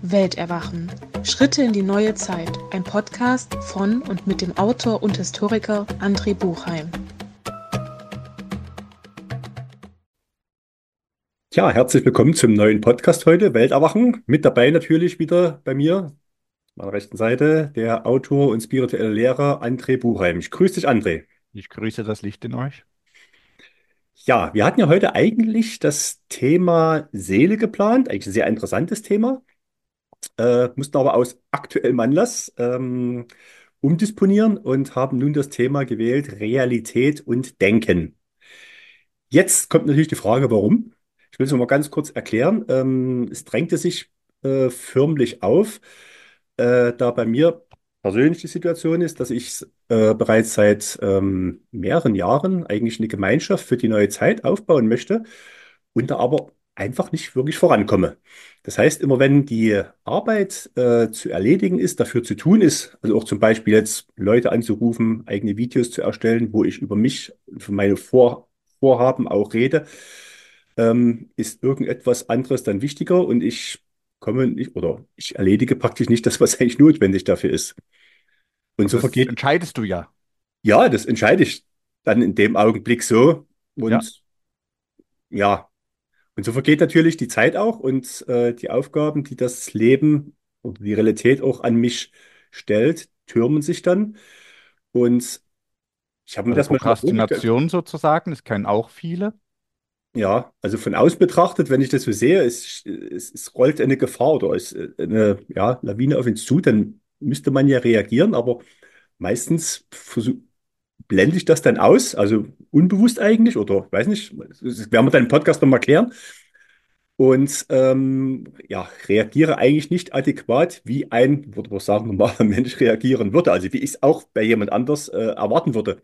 Welterwachen. Schritte in die neue Zeit. Ein Podcast von und mit dem Autor und Historiker André Buchheim. Ja, herzlich willkommen zum neuen Podcast heute, Welterwachen. Mit dabei natürlich wieder bei mir, meiner rechten Seite, der Autor und spirituelle Lehrer André Buchheim. Ich grüße dich, André. Ich grüße das Licht in euch. Ja, wir hatten ja heute eigentlich das Thema Seele geplant, eigentlich ein sehr interessantes Thema, mussten aber aus aktuellem Anlass umdisponieren und haben nun das Thema gewählt, Realität und Denken. Jetzt kommt natürlich die Frage, warum. Ich will es noch mal ganz kurz erklären. Es drängte sich förmlich auf, da bei mir persönlich die Situation ist, dass ich bereits seit mehreren Jahren eigentlich eine Gemeinschaft für die neue Zeit aufbauen möchte und da aber einfach nicht wirklich vorankomme. Das heißt, immer wenn die Arbeit zu erledigen ist, dafür zu tun ist, also auch zum Beispiel jetzt Leute anzurufen, eigene Videos zu erstellen, wo ich über mich, für meine Vorhaben auch rede, ist irgendetwas anderes dann wichtiger und ich komme nicht oder ich erledige praktisch nicht das, was eigentlich notwendig dafür ist. Und Aber so das vergeht, entscheidest du ja. ja, das entscheide ich dann in dem Augenblick so Ja, und ja, und so vergeht natürlich die Zeit auch und die Aufgaben, die das Leben oder die Realität auch an mich stellt, türmen sich dann und ich habe mir also das mal vorgestellt. Prokrastination sozusagen, das kennen auch viele. Ja, also von außen betrachtet, wenn ich das so sehe, es rollt eine Gefahr oder es eine ja, Lawine auf uns zu, dann müsste man ja reagieren, aber meistens blende ich das dann aus, also unbewusst eigentlich, oder weiß nicht, das werden wir dann im Podcast nochmal klären. Und ja, reagiere eigentlich nicht adäquat, wie ein, würde man sagen, normaler Mensch reagieren würde, also wie ich es auch bei jemand anders erwarten würde.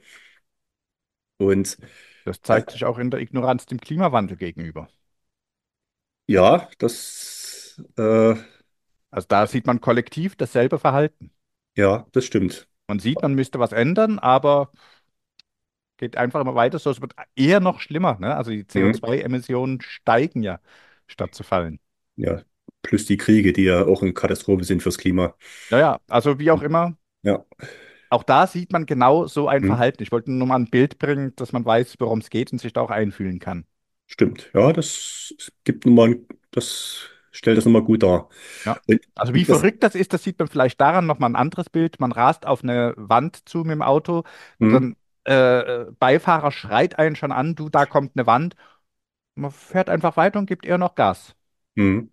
Und Das äh, zeigt sich auch in der Ignoranz dem Klimawandel gegenüber. ja, das Also da sieht man kollektiv dasselbe Verhalten. ja, das stimmt. Man sieht, man müsste was ändern, aber geht einfach immer weiter so. Es wird eher noch schlimmer, ne? Also die Mhm. CO2-Emissionen steigen ja, statt zu fallen. Ja, plus die Kriege, die ja auch eine Katastrophe sind fürs Klima. Naja, also wie auch immer, Ja, auch da sieht man genau so ein mhm. Verhalten. Ich wollte nur mal ein Bild bringen, dass man weiß, worum es geht und sich da auch einfühlen kann. Stimmt. Ja, das gibt nochmal, das stellt das nochmal gut dar. Ja. Und Also wie das, verrückt das ist, das sieht man vielleicht daran nochmal ein anderes Bild. Man rast auf eine Wand zu mit dem Auto, mhm. dann Beifahrer schreit einen schon an, du, da kommt eine Wand. Man fährt einfach weiter und gibt eher noch Gas. Mhm.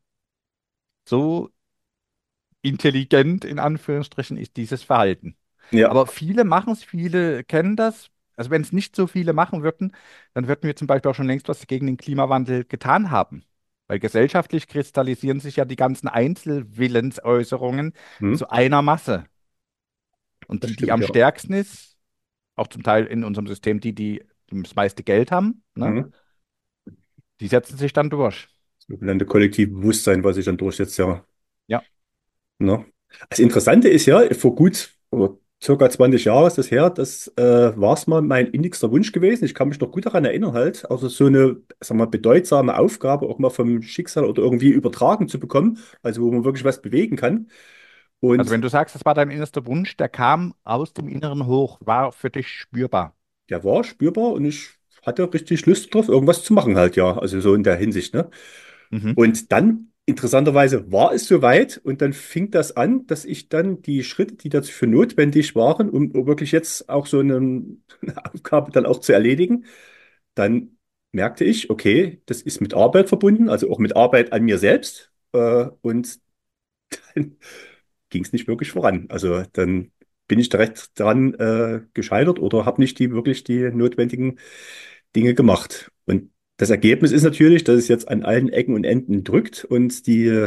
So intelligent in Anführungsstrichen ist dieses Verhalten. Ja, Aber viele machen es, viele kennen das. Also wenn es nicht so viele machen würden, dann würden wir zum Beispiel auch schon längst was gegen den Klimawandel getan haben. Weil gesellschaftlich kristallisieren sich ja die ganzen Einzelwillensäußerungen mhm. zu einer Masse. Und Das die stimmt, am ja. stärksten ist, auch zum Teil in unserem System, die das meiste Geld haben, ne? Mhm. Die setzen sich dann durch. Sogenannte kollektive Bewusstsein, was sich dann durchsetzt, ja. Ja. Ne? Das Interessante ist ja, vor gut oder circa 20 Jahren ist das her, das war es mal mein innigster Wunsch gewesen. Ich kann mich noch gut daran erinnern halt, also so eine, sag mal, bedeutsame Aufgabe auch mal vom Schicksal oder irgendwie übertragen zu bekommen, also wo man wirklich was bewegen kann. Also Und wenn du sagst, das war dein innerster Wunsch, der kam aus dem Inneren hoch, war für dich spürbar. der war spürbar und ich hatte richtig Lust drauf, irgendwas zu machen halt, ja, also so in der Hinsicht, ne? Mhm. Und dann, interessanterweise, war es soweit und dann fing das an, dass ich dann die Schritte, die dafür notwendig waren, um wirklich jetzt auch so eine Aufgabe dann auch zu erledigen, dann merkte ich, okay, das ist mit Arbeit verbunden, also auch mit Arbeit an mir selbst. Und dann ging es nicht wirklich voran. Also dann bin ich direkt dran gescheitert oder habe nicht wirklich die notwendigen Dinge gemacht. Und das Ergebnis ist natürlich, dass es jetzt an allen Ecken und Enden drückt und die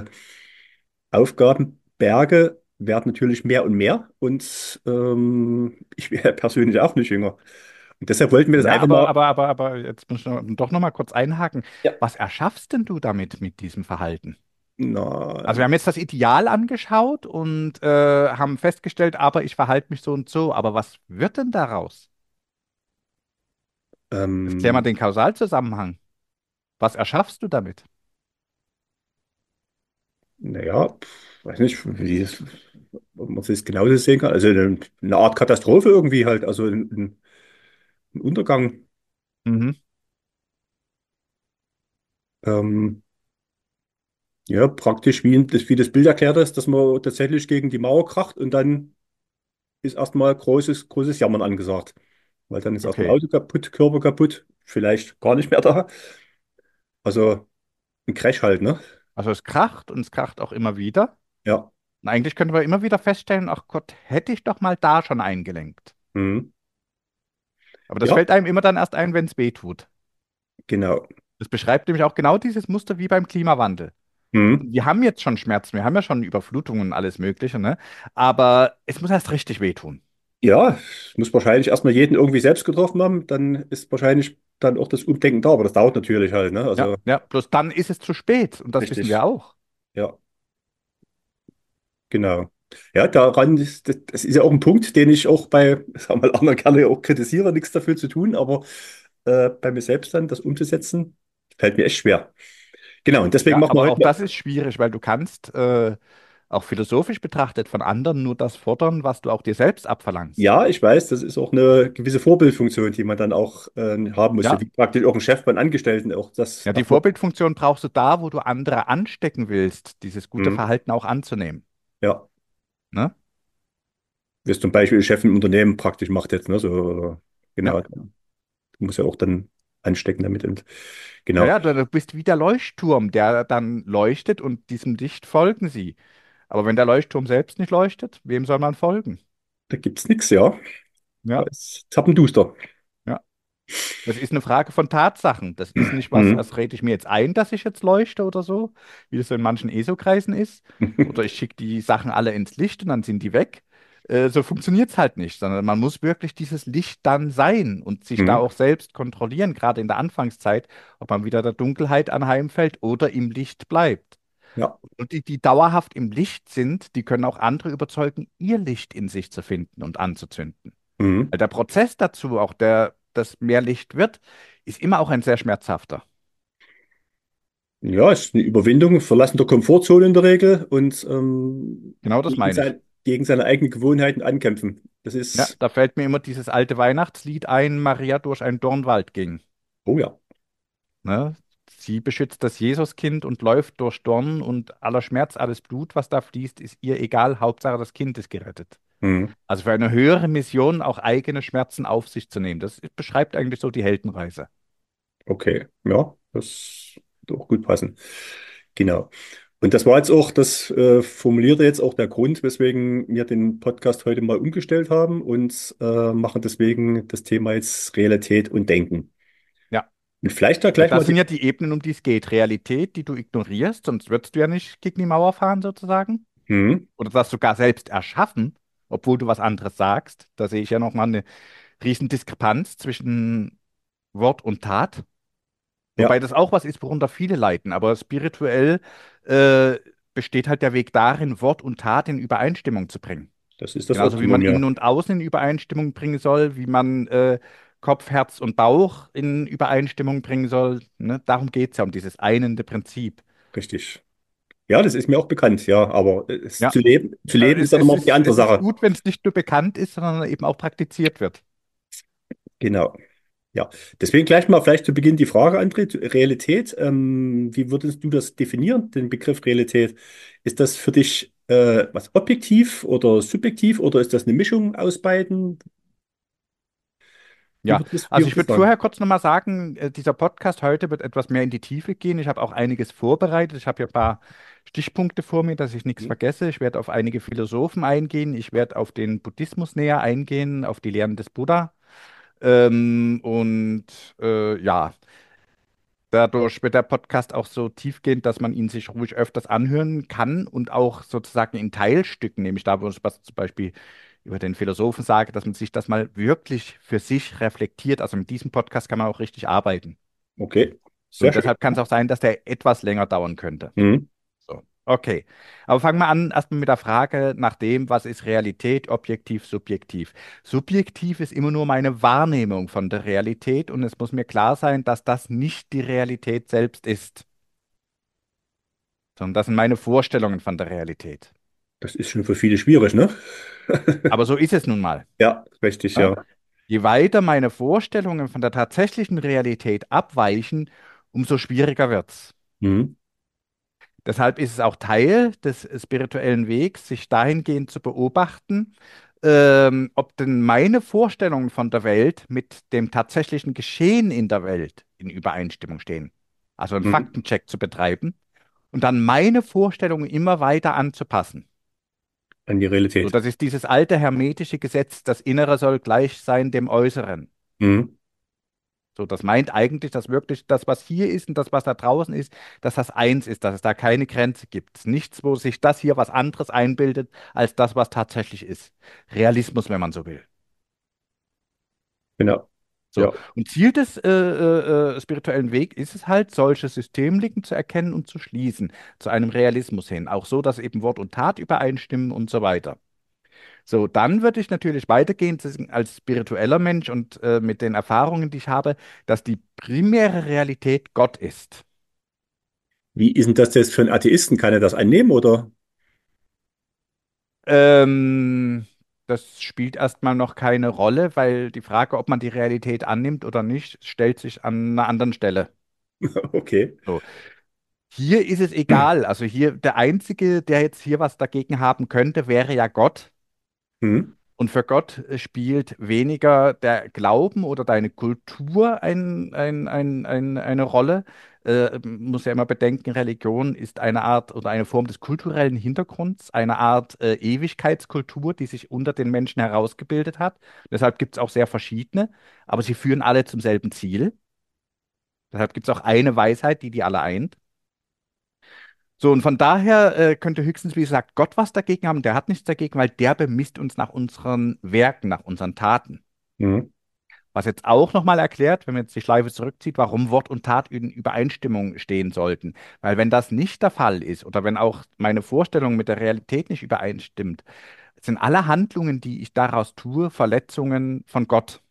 Aufgabenberge werden natürlich mehr und mehr und ich wäre persönlich auch nicht jünger. Und deshalb wollten wir das Ja, einfach mal, aber jetzt muss ich doch noch mal kurz einhaken. ja, Was erschaffst denn du damit mit diesem Verhalten? na, Also wir haben jetzt das Ideal angeschaut und haben festgestellt, aber ich verhalte mich so und so. Aber was wird denn daraus? Jetzt klär mal ähm, den Kausalzusammenhang. Was erschaffst du damit? Naja, weiß nicht, ob man das genauso sehen kann. Also eine Art Katastrophe irgendwie halt, also ein Untergang. Mhm. Ähm, ja, praktisch wie das Bild erklärt ist, dass man tatsächlich gegen die Mauer kracht und dann ist erstmal großes Jammern angesagt. Weil dann ist erstmal Okay. Auto kaputt, Körper kaputt, vielleicht gar nicht mehr da. Also ein Crash halt, ne? Also es kracht und es kracht auch immer wieder. Ja. Und eigentlich können wir immer wieder feststellen, ach Gott, hätte ich doch mal da schon eingelenkt. Mhm. Aber das Ja, fällt einem immer dann erst ein, wenn es weh tut. genau. Das beschreibt nämlich auch genau dieses Muster wie beim Klimawandel. Mhm. Wir haben jetzt schon Schmerzen, wir haben ja schon Überflutungen und alles Mögliche, ne? Aber es muss erst richtig wehtun. Ja, es muss wahrscheinlich erstmal jeden irgendwie selbst getroffen haben, dann ist wahrscheinlich dann auch das Umdenken da, aber das dauert natürlich halt, ne? Ja, Also ja, bloß dann ist es zu spät und das wissen wir richtig. auch. Ja, genau. Ja, das ist ja auch ein Punkt, den ich auch bei, sagen wir mal, anderen gerne auch kritisiere, nichts dafür zu tun, aber bei mir selbst dann das umzusetzen, fällt mir echt schwer. Genau, und deswegen Ja, machen wir aber heute auch mal. das ist schwierig, weil du kannst auch philosophisch betrachtet von anderen nur das fordern, was du auch dir selbst abverlangst. Ja, ich weiß, das ist auch eine gewisse Vorbildfunktion, die man dann auch haben muss, so Ja, wie praktisch auch ein Chef bei Angestellten auch das ja, die erstmal. Vorbildfunktion brauchst du da, wo du andere anstecken willst, dieses gute Mhm. Verhalten auch anzunehmen. Ja, Ne? wie es zum Beispiel Chef im Unternehmen praktisch macht jetzt, ne? So, Ja. genau, muss ja auch dann anstecken damit und Ja, genau, ja, du bist wie der Leuchtturm, der dann leuchtet und diesem Licht folgen sie. Aber wenn der Leuchtturm selbst nicht leuchtet, wem soll man folgen? da gibt's nichts, ja. Da Ja, ist zappenduster. ja. Das ist eine Frage von Tatsachen. Das ist nicht was, Mhm. was rede ich mir jetzt ein, dass ich jetzt leuchte oder so, wie das so in manchen ESO-Kreisen ist. Oder ich schicke die Sachen alle ins Licht und dann sind die weg. So funktioniert es halt nicht, sondern man muss wirklich dieses Licht dann sein und sich da Mhm. auch selbst kontrollieren, gerade in der Anfangszeit, ob man wieder der Dunkelheit anheimfällt oder im Licht bleibt. Ja. Und die, die dauerhaft im Licht sind, die können auch andere überzeugen, ihr Licht in sich zu finden und anzuzünden. Mhm. Weil der Prozess dazu, auch der, dass mehr Licht wird, ist immer auch ein sehr schmerzhafter. Ja, ist eine Überwindung, Verlassen der Komfortzone in der Regel und Genau das meine ich. gegen seine eigenen Gewohnheiten ankämpfen. Das Ja, ist, da fällt mir immer dieses alte Weihnachtslied ein, Maria durch einen Dornwald ging. oh ja. Ne? Sie beschützt das Jesuskind und läuft durch Dornen und aller Schmerz, alles Blut, was da fließt, ist ihr egal. Hauptsache, das Kind ist gerettet. Mhm. Also für eine höhere Mission auch eigene Schmerzen auf sich zu nehmen. Das beschreibt eigentlich so die Heldenreise. Okay, ja, das wird auch gut passen. Genau. Und das war jetzt auch, das formulierte jetzt auch der Grund, weswegen wir den Podcast heute mal umgestellt haben und machen deswegen das Thema jetzt Realität und Denken. Ja. Und vielleicht da Weil gleich mal das sind die. ja die Ebenen, um die es geht. Realität, die du ignorierst, sonst würdest du ja nicht gegen die Mauer fahren, sozusagen. Mhm. Oder das sogar selbst erschaffen, obwohl du was anderes sagst. Da sehe ich ja nochmal eine riesen Diskrepanz zwischen Wort und Tat. Wobei Ja, das auch was ist, worunter viele leiden. Aber spirituell äh, besteht halt der Weg darin, Wort und Tat in Übereinstimmung zu bringen. das ist das Genauso wie man Optimum, ja. Innen und Außen in Übereinstimmung bringen soll, wie man Kopf, Herz und Bauch in Übereinstimmung bringen soll. Ne? Darum geht es ja, um dieses einende Prinzip. Richtig. Ja, das ist mir auch bekannt, ja, aber Ja, zu leben ist dann immer auch die andere es ist Sache. gut, wenn es nicht nur bekannt ist, sondern eben auch praktiziert wird. Genau. Ja, deswegen gleich mal vielleicht zu Beginn die Frage, André, Realität. Wie würdest du das definieren, den Begriff Realität? Ist das für dich was objektiv oder subjektiv oder ist das eine Mischung aus beiden? Ja, Wie also ich würdest würde du sagen? vorher kurz nochmal sagen, dieser Podcast heute wird etwas mehr in die Tiefe gehen. Ich habe auch einiges vorbereitet. Ich habe ja ein paar Stichpunkte vor mir, dass ich nichts Hm? vergesse. Ich werde auf einige Philosophen eingehen. Ich werde auf den Buddhismus näher eingehen, auf die Lehren des Buddha. Ja, dadurch wird der Podcast auch so tiefgehend, dass man ihn sich ruhig öfters anhören kann und auch sozusagen in Teilstücken, nämlich da, wo ich was zum Beispiel über den Philosophen sage, dass man sich das mal wirklich für sich reflektiert. Also mit diesem Podcast kann man auch richtig arbeiten. Okay, sehr Und schön. deshalb kann es auch sein, dass der etwas länger dauern könnte. Hm? So, okay. Aber fangen wir an erstmal mit der Frage nach dem, was ist Realität, objektiv, subjektiv. Subjektiv ist immer nur meine Wahrnehmung von der Realität und es muss mir klar sein, dass das nicht die Realität selbst ist, sondern das sind meine Vorstellungen von der Realität. Das ist schon für viele schwierig, ne? Aber so ist es nun mal. Ja, richtig, Ja? ja. Je weiter meine Vorstellungen von der tatsächlichen Realität abweichen, umso schwieriger wird's. Mhm. Deshalb ist es auch Teil des spirituellen Wegs, sich dahingehend zu beobachten, ob denn meine Vorstellungen von der Welt mit dem tatsächlichen Geschehen in der Welt in Übereinstimmung stehen. Also einen Mhm. Faktencheck zu betreiben und dann meine Vorstellungen immer weiter anzupassen. An die So, Realität. das ist dieses alte hermetische Gesetz, das Innere soll gleich sein dem Äußeren. Mhm. So, das meint eigentlich, dass wirklich das, was hier ist und das, was da draußen ist, dass das eins ist, dass es da keine Grenze gibt. Nichts, wo sich das hier was anderes einbildet, als das, was tatsächlich ist. Realismus, wenn man so will. Genau. So, Ja. und Ziel des spirituellen Weg ist es halt, solche Systemlücken zu erkennen und zu schließen, zu einem Realismus hin. Auch so, dass eben Wort und Tat übereinstimmen und so weiter. So, dann würde ich natürlich weitergehen als spiritueller Mensch und mit den Erfahrungen, die ich habe, dass die primäre Realität Gott ist. Wie ist denn das jetzt für einen Atheisten? Kann er das annehmen oder? Ähm, Das spielt erstmal noch keine Rolle, weil die Frage, ob man die Realität annimmt oder nicht, stellt sich an einer anderen Stelle. Okay. So. Hier ist es egal. Also hier, der Einzige, der jetzt hier was dagegen haben könnte, wäre ja Gott. Mhm. Und für Gott spielt weniger der Glauben oder deine Kultur eine Rolle. Muss ja immer bedenken, Religion ist eine Art oder eine Form des kulturellen Hintergrunds, eine Art Ewigkeitskultur, die sich unter den Menschen herausgebildet hat. Deshalb gibt es auch sehr verschiedene, aber sie führen alle zum selben Ziel. Deshalb gibt es auch eine Weisheit, die die alle eint. So, und von daher könnte höchstens, wie gesagt, Gott was dagegen haben. Der hat nichts dagegen, weil der bemisst uns nach unseren Werken, nach unseren Taten. Mhm. Was jetzt auch nochmal erklärt, wenn man jetzt die Schleife zurückzieht, warum Wort und Tat in Übereinstimmung stehen sollten. Weil wenn das nicht der Fall ist oder wenn auch meine Vorstellung mit der Realität nicht übereinstimmt, sind alle Handlungen, die ich daraus tue, Verletzungen von Gott.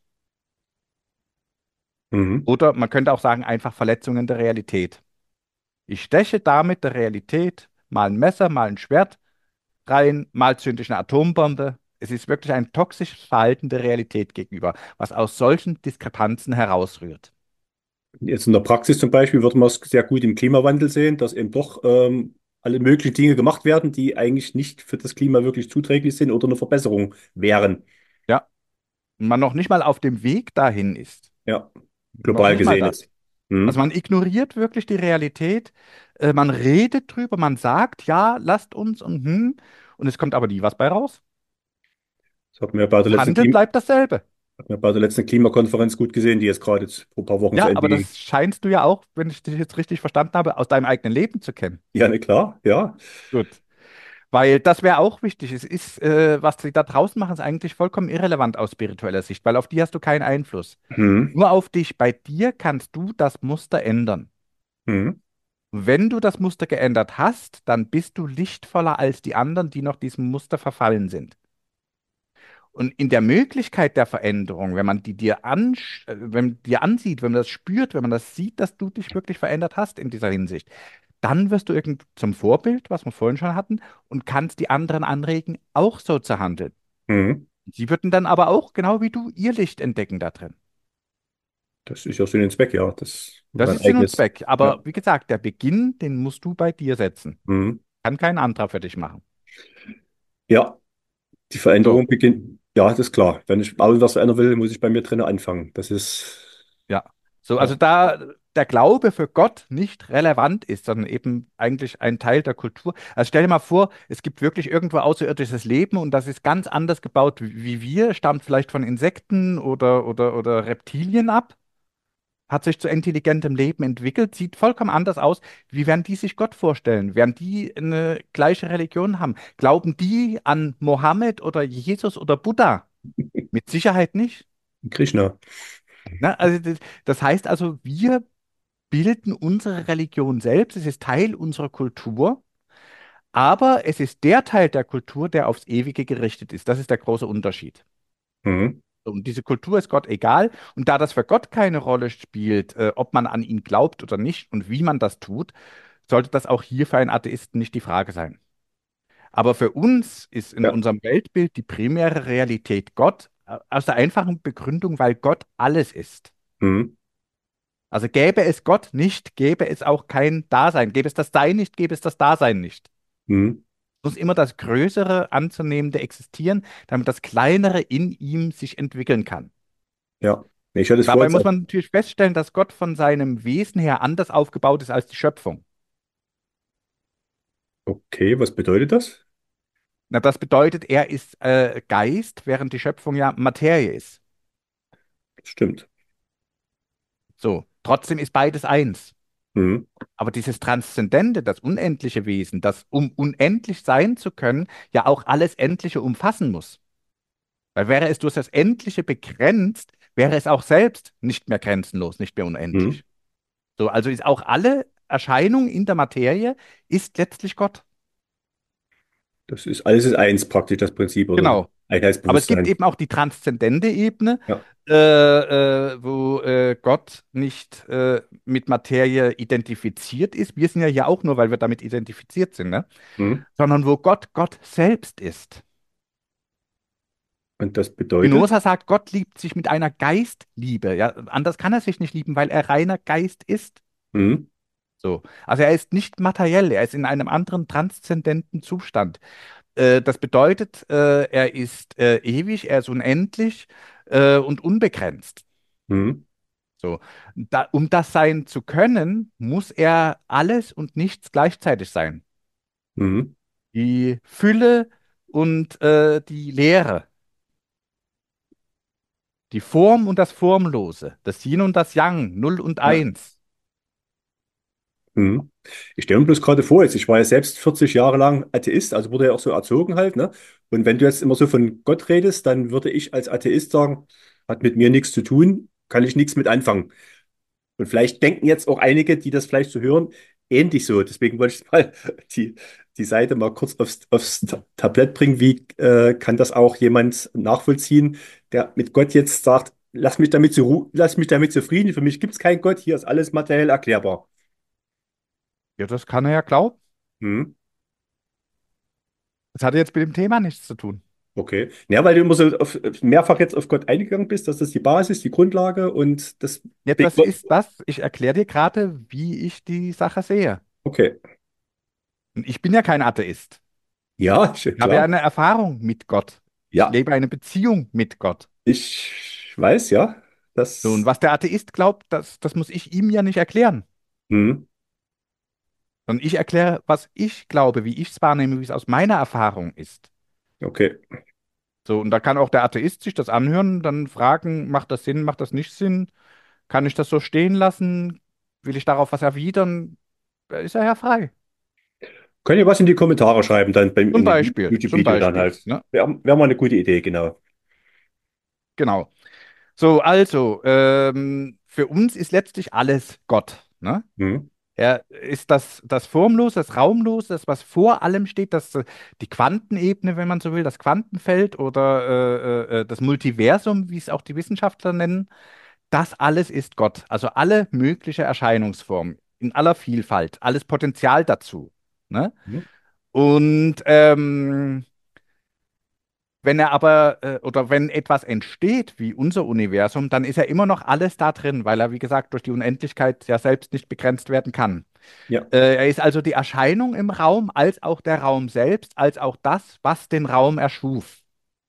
Mhm. Oder man könnte auch sagen, einfach Verletzungen der Realität. Ich steche damit der Realität mal ein Messer, mal ein Schwert rein, mal zünde ich eine Atombombe. Es ist wirklich ein toxisches Verhalten der Realität gegenüber, was aus solchen Diskrepanzen herausrührt. Jetzt in der Praxis zum Beispiel würde man es sehr gut im Klimawandel sehen, dass eben doch alle möglichen Dinge gemacht werden, die eigentlich nicht für das Klima wirklich zuträglich sind oder eine Verbesserung wären. Ja, und man noch nicht mal auf dem Weg dahin ist. Ja, Noch global nicht mal gesehen jetzt. das. Also Mhm. man ignoriert wirklich die Realität. Man redet drüber, man sagt, ja, lasst uns und es kommt aber nie was bei raus. Das hat man ja bei der Das letzten Handeln bleibt dasselbe. hat man bei der letzten Klimakonferenz gut gesehen, die jetzt gerade jetzt vor ein paar Wochen zu Ja, Ende aber ging. das scheinst du ja auch, wenn ich dich jetzt richtig verstanden habe, aus deinem eigenen Leben zu kennen. Ja, ne, klar, ja. Gut. Weil das wäre auch wichtig. Es ist, was sie da draußen machen, ist eigentlich vollkommen irrelevant aus spiritueller Sicht, weil auf die hast du keinen Einfluss. Mhm. Nur auf dich. Bei dir kannst du das Muster ändern. Mhm. Wenn du das Muster geändert hast, dann bist du lichtvoller als die anderen, die noch diesem Muster verfallen sind. Und in der Möglichkeit der Veränderung, wenn man die wenn dir ansieht, wenn man das spürt, wenn man das sieht, dass du dich wirklich verändert hast in dieser Hinsicht, dann wirst du irgend zum Vorbild, was wir vorhin schon hatten, und kannst die anderen anregen, auch so zu handeln. Mhm. Sie würden dann aber auch, genau wie du, ihr Licht entdecken da drin. Das ist ja Sinn und Zweck, ja. Das Das mein ist Sinn und eigenes. Zweck. Ja. Aber wie gesagt, der Beginn, den musst du bei dir setzen. Mhm. Kann kein anderer für dich machen. Ja, die So, Veränderung beginnt. Ja, das ist klar. Wenn ich mal was verändern will, muss ich bei mir drinnen anfangen. Das ist, ja. So, ja. also da der Glaube für Gott nicht relevant ist, sondern eben eigentlich ein Teil der Kultur. Also stell dir mal vor, es gibt wirklich irgendwo außerirdisches Leben und das ist ganz anders gebaut wie wir, stammt vielleicht von Insekten oder Reptilien ab, hat sich zu intelligentem Leben entwickelt, sieht vollkommen anders aus. Wie werden die sich Gott vorstellen? Werden die eine gleiche Religion haben? Glauben die an Mohammed oder Jesus oder Buddha? Mit Sicherheit nicht. Krishna. Ne? Also das heißt also, wir bilden unsere Religion selbst, es ist Teil unserer Kultur, aber es ist der Teil der Kultur, der aufs Ewige gerichtet ist. Das ist der große Unterschied. Mhm. Und diese Kultur ist Gott egal. Und da das für Gott keine Rolle spielt, ob man an ihn glaubt oder nicht und wie man das tut, sollte das auch hier für einen Atheisten nicht die Frage sein. Aber für uns ist in Ja. unserem Weltbild die primäre Realität Gott, aus der einfachen Begründung, weil Gott alles ist. Mhm. Also gäbe es Gott nicht, gäbe es auch kein Dasein. Gäbe es das Sein nicht, gäbe es das Dasein nicht. Mhm. Es muss immer das Größere anzunehmende existieren, damit das Kleinere in ihm sich entwickeln kann. Ja. Nee, ich hatte es Dabei vorhin muss gesagt. man natürlich feststellen, dass Gott von seinem Wesen her anders aufgebaut ist als die Schöpfung. Okay, was bedeutet das? Na, das bedeutet, er ist Geist, während die Schöpfung ja Materie ist. Stimmt. So, trotzdem ist beides eins. Mhm. Aber dieses Transzendente, das unendliche Wesen, das, um unendlich sein zu können, ja auch alles Endliche umfassen muss. Weil wäre es durch das Endliche begrenzt, wäre es auch selbst nicht mehr grenzenlos, nicht mehr Mhm. unendlich. So, also ist auch alle Erscheinung in der Materie ist letztlich Gott. Das ist alles ist eins praktisch, das Prinzip oder das Genau. Aber es gibt Einheitsbewusstsein. eben auch die transzendente Ebene, Ja. wo Gott nicht mit Materie identifiziert ist. Wir sind ja hier auch nur, weil wir damit identifiziert sind, ne? Mhm. Sondern wo Gott Gott selbst ist. Und das bedeutet? Spinoza sagt, Gott liebt sich mit einer Geistliebe. Ja, anders kann er sich nicht lieben, weil er reiner Geist ist. Mhm. So. Also er ist nicht materiell, er ist in einem anderen transzendenten Zustand. Das bedeutet, er ist ewig, er ist unendlich und unbegrenzt. Mhm. So. Um das sein zu können, muss er alles und nichts gleichzeitig sein. Mhm. Die Fülle und die Leere, die Form und das Formlose, das Yin und das Yang, Null und Ja. Eins. Mhm. Ich stelle mir bloß gerade vor, jetzt, ich war ja selbst 40 Jahre lang Atheist, also wurde ja auch so erzogen halt, ne? Und wenn du jetzt immer so von Gott redest, dann würde ich als Atheist sagen, hat mit mir nichts zu tun, kann ich nichts mit anfangen. Und vielleicht denken jetzt auch einige, die das vielleicht so hören, ähnlich so. Deswegen wollte ich mal die Seite mal kurz aufs Tablett bringen. Wie kann das auch jemand nachvollziehen, der mit Gott jetzt sagt, lass mich damit zufrieden, für mich gibt es keinen Gott, hier ist alles materiell erklärbar. Ja, das kann er ja glauben. Hm, Das hat jetzt mit dem Thema nichts zu tun. okay. Ja, weil du immer so mehrfach jetzt auf Gott eingegangen bist, dass das die Basis, die Grundlage und das Ja, Big das Wort. ist das. Ich erkläre dir gerade, wie ich die Sache sehe. Okay. Und ich bin ja kein Atheist. Ja, schön, Ich habe ja klar. eine Erfahrung mit Gott. Ich Ja, lebe eine Beziehung mit Gott. ich weiß, ja. So, und Das. was der Atheist glaubt, das muss ich ihm ja nicht erklären. Hm. Sondern ich erkläre, was ich glaube, wie ich es wahrnehme, wie es aus meiner Erfahrung ist. Okay. So, und da kann auch der Atheist sich das anhören, dann fragen, macht das Sinn, macht das nicht Sinn? Kann ich das so stehen lassen? Will ich darauf was erwidern? Da ist er ja frei. Könnt ihr was in die Kommentare schreiben, dann in dem Zum YouTube-Video dann Beispiel, halt. ne? Wär mal eine gute Idee, genau. Genau. So, also, für uns ist letztlich alles Gott, ne? Hm. Er ist das Formlose, das Raumlose, das, was vor allem steht, die Quantenebene, wenn man so will, das Quantenfeld oder das Multiversum, wie es auch die Wissenschaftler nennen, das alles ist Gott. Also alle mögliche Erscheinungsformen in aller Vielfalt, alles Potenzial dazu. Ne? Hm. Und wenn er aber oder wenn etwas entsteht wie unser Universum, dann ist ja immer noch alles da drin, weil er, wie gesagt, durch die Unendlichkeit ja selbst nicht begrenzt werden kann. Ja. Er ist also die Erscheinung im Raum, als auch der Raum selbst, als auch das, was den Raum erschuf.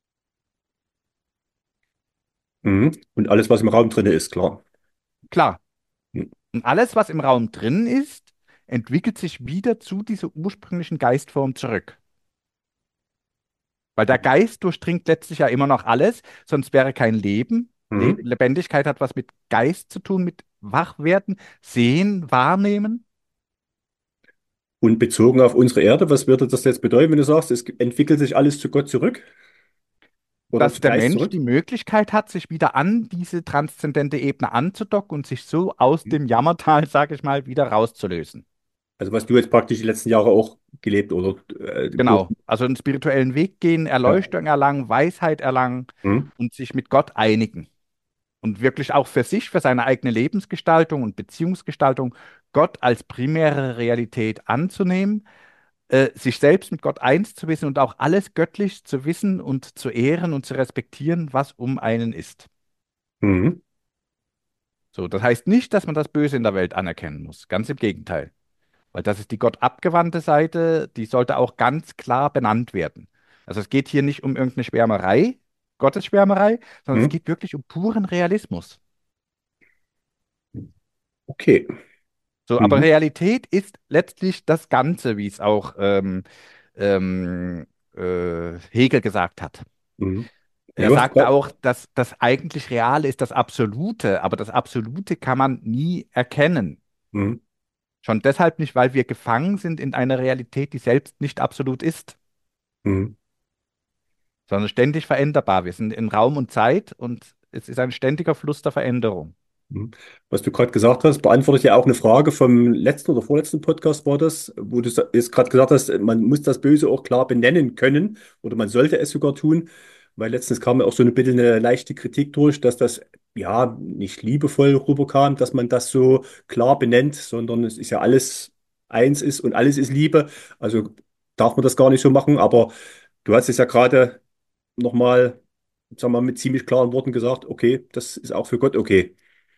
Hm. Und alles, was im Raum drin ist, klar. Klar. Hm. Und alles, was im Raum drin ist, entwickelt sich wieder zu dieser ursprünglichen Geistform zurück. Weil der Geist durchdringt letztlich ja immer noch alles, sonst wäre kein Leben. Hm. Lebendigkeit hat was mit Geist zu tun, mit Wachwerden, Sehen, Wahrnehmen. Und bezogen auf unsere Erde, was würde das jetzt bedeuten, wenn du sagst, es entwickelt sich alles zu Gott zurück oder Dass zu der Geist Mensch zurück? die Möglichkeit hat, sich wieder an diese transzendente Ebene anzudocken und sich so aus Hm. dem Jammertal, sage ich mal, wieder rauszulösen. Also was du jetzt praktisch die letzten Jahre auch gelebt oder Genau. Also einen spirituellen Weg gehen, ja. Erleuchtung erlangen, Weisheit erlangen Hm. und sich mit Gott einigen. und wirklich auch für sich, für seine eigene Lebensgestaltung und Beziehungsgestaltung Gott als primäre Realität anzunehmen, sich selbst mit Gott eins zu wissen und auch alles göttlich zu wissen und zu ehren und zu respektieren, was um einen ist. Mhm. So, das heißt nicht, dass man das Böse in der Welt anerkennen muss. Ganz im Gegenteil. Weil das ist die gottabgewandte Seite, die sollte auch ganz klar benannt werden. Also es geht hier nicht um irgendeine Schwärmerei, Gottesschwärmerei, sondern es Mhm. geht wirklich um puren Realismus. Okay. So, aber Mhm. Realität ist letztlich das Ganze, wie es auch ähm, Hegel gesagt hat. Mhm. Ja, Er du hast sagte grad, auch, dass das eigentlich Reale ist das Absolute, aber das Absolute kann man nie erkennen. mhm. Schon deshalb nicht, weil wir gefangen sind in einer Realität, die selbst nicht absolut ist, Mhm. sondern ständig veränderbar. Wir sind in Raum und Zeit und es ist ein ständiger Fluss der Veränderung. Mhm. Was du gerade gesagt hast, beantwortet ja auch eine Frage vom letzten oder vorletzten Podcast war das, wo du jetzt gerade gesagt hast, man muss das Böse auch klar benennen können oder man sollte es sogar tun, weil letztens kam ja auch so ein bisschen eine leichte Kritik durch, dass das ja nicht liebevoll rüberkam, dass man das so klar benennt, sondern es ist ja alles eins ist und alles ist Liebe. Also darf man das gar nicht so machen, aber du hast es ja gerade nochmal, sagen wir mal, mit ziemlich klaren Worten gesagt, okay, das ist auch für Gott okay,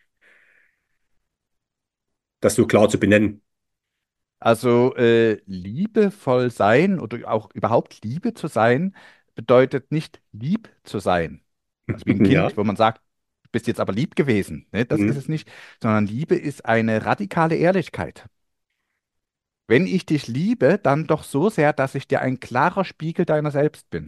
das so klar zu benennen. Also liebevoll sein oder auch überhaupt Liebe zu sein, bedeutet nicht lieb zu sein. Also wie ein Ja. Kind, wo man sagt, du bist jetzt aber lieb gewesen. Ne? Das ist Mhm. es nicht, sondern Liebe ist eine radikale Ehrlichkeit. Wenn ich dich liebe, dann doch so sehr, dass ich dir ein klarer Spiegel deiner selbst bin.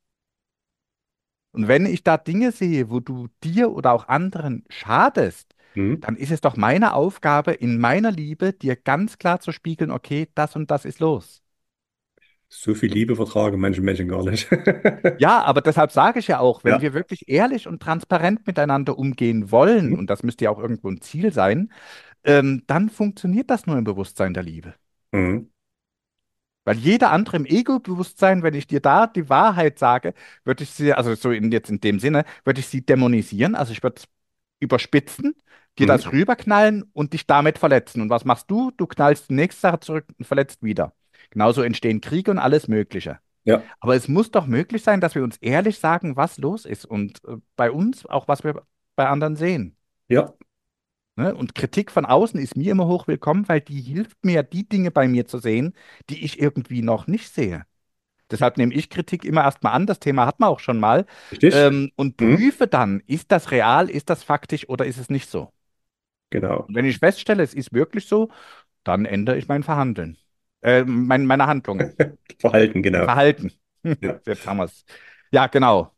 Und wenn ich da Dinge sehe, wo du dir oder auch anderen schadest, Mhm. dann ist es doch meine Aufgabe, in meiner Liebe dir ganz klar zu spiegeln, okay, das und das ist los. So viel Liebe vertragen manche Menschen gar nicht. Ja, aber deshalb sage ich ja auch, wenn Ja. wir wirklich ehrlich und transparent miteinander umgehen wollen, Mhm. und das müsste ja auch irgendwo ein Ziel sein, dann funktioniert das nur im Bewusstsein der Liebe. Mhm. Weil jeder andere im Ego-Bewusstsein, wenn ich dir da die Wahrheit sage, würde ich sie, also so jetzt in dem Sinne, würde ich sie dämonisieren, also ich würde es überspitzen, dir Mhm. das rüberknallen und dich damit verletzen. Und was machst du? Du knallst die nächste Sache zurück und verletzt wieder. Genauso entstehen Kriege und alles Mögliche. Ja. Aber es muss doch möglich sein, dass wir uns ehrlich sagen, was los ist und bei uns auch, was wir bei anderen sehen. Ja. Ne? Und Kritik von außen ist mir immer hoch willkommen, weil die hilft mir, die Dinge bei mir zu sehen, die ich irgendwie noch nicht sehe. Deshalb nehme ich Kritik immer erstmal an, das Thema hat man auch schon mal, Richtig? und Mhm. prüfe dann, ist das real, ist das faktisch oder ist es nicht so? Genau. Und wenn ich feststelle, es ist wirklich so, dann ändere ich mein Verhandeln, meine Handlungen, Verhalten, mein genau. Verhalten. Ja. Jetzt haben wir es. Ja, genau.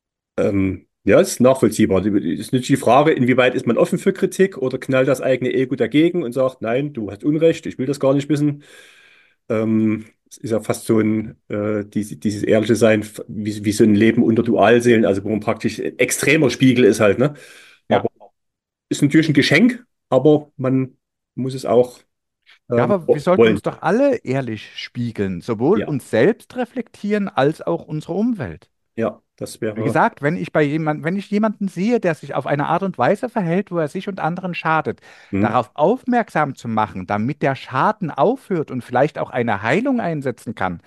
Ja, ist nachvollziehbar. Ist natürlich die Frage, inwieweit ist man offen für Kritik oder knallt das eigene Ego dagegen und sagt, nein, du hast Unrecht, ich will das gar nicht wissen. Es ist ja fast so ein, dieses ehrliche Sein, wie so ein Leben unter Dualseelen, also wo man praktisch ein extremer Spiegel ist halt, ne? Ja. Aber ist natürlich ein Geschenk, aber man muss es auch Ja, aber wir sollten wollen. uns doch alle ehrlich spiegeln, sowohl Ja, uns selbst reflektieren als auch unsere Umwelt. ja, das Wie wäre, gesagt, wenn ich jemanden sehe, der sich auf eine Art und Weise verhält, wo er sich und anderen schadet, hm, darauf aufmerksam zu machen, damit der Schaden aufhört und vielleicht auch eine Heilung einsetzen kann,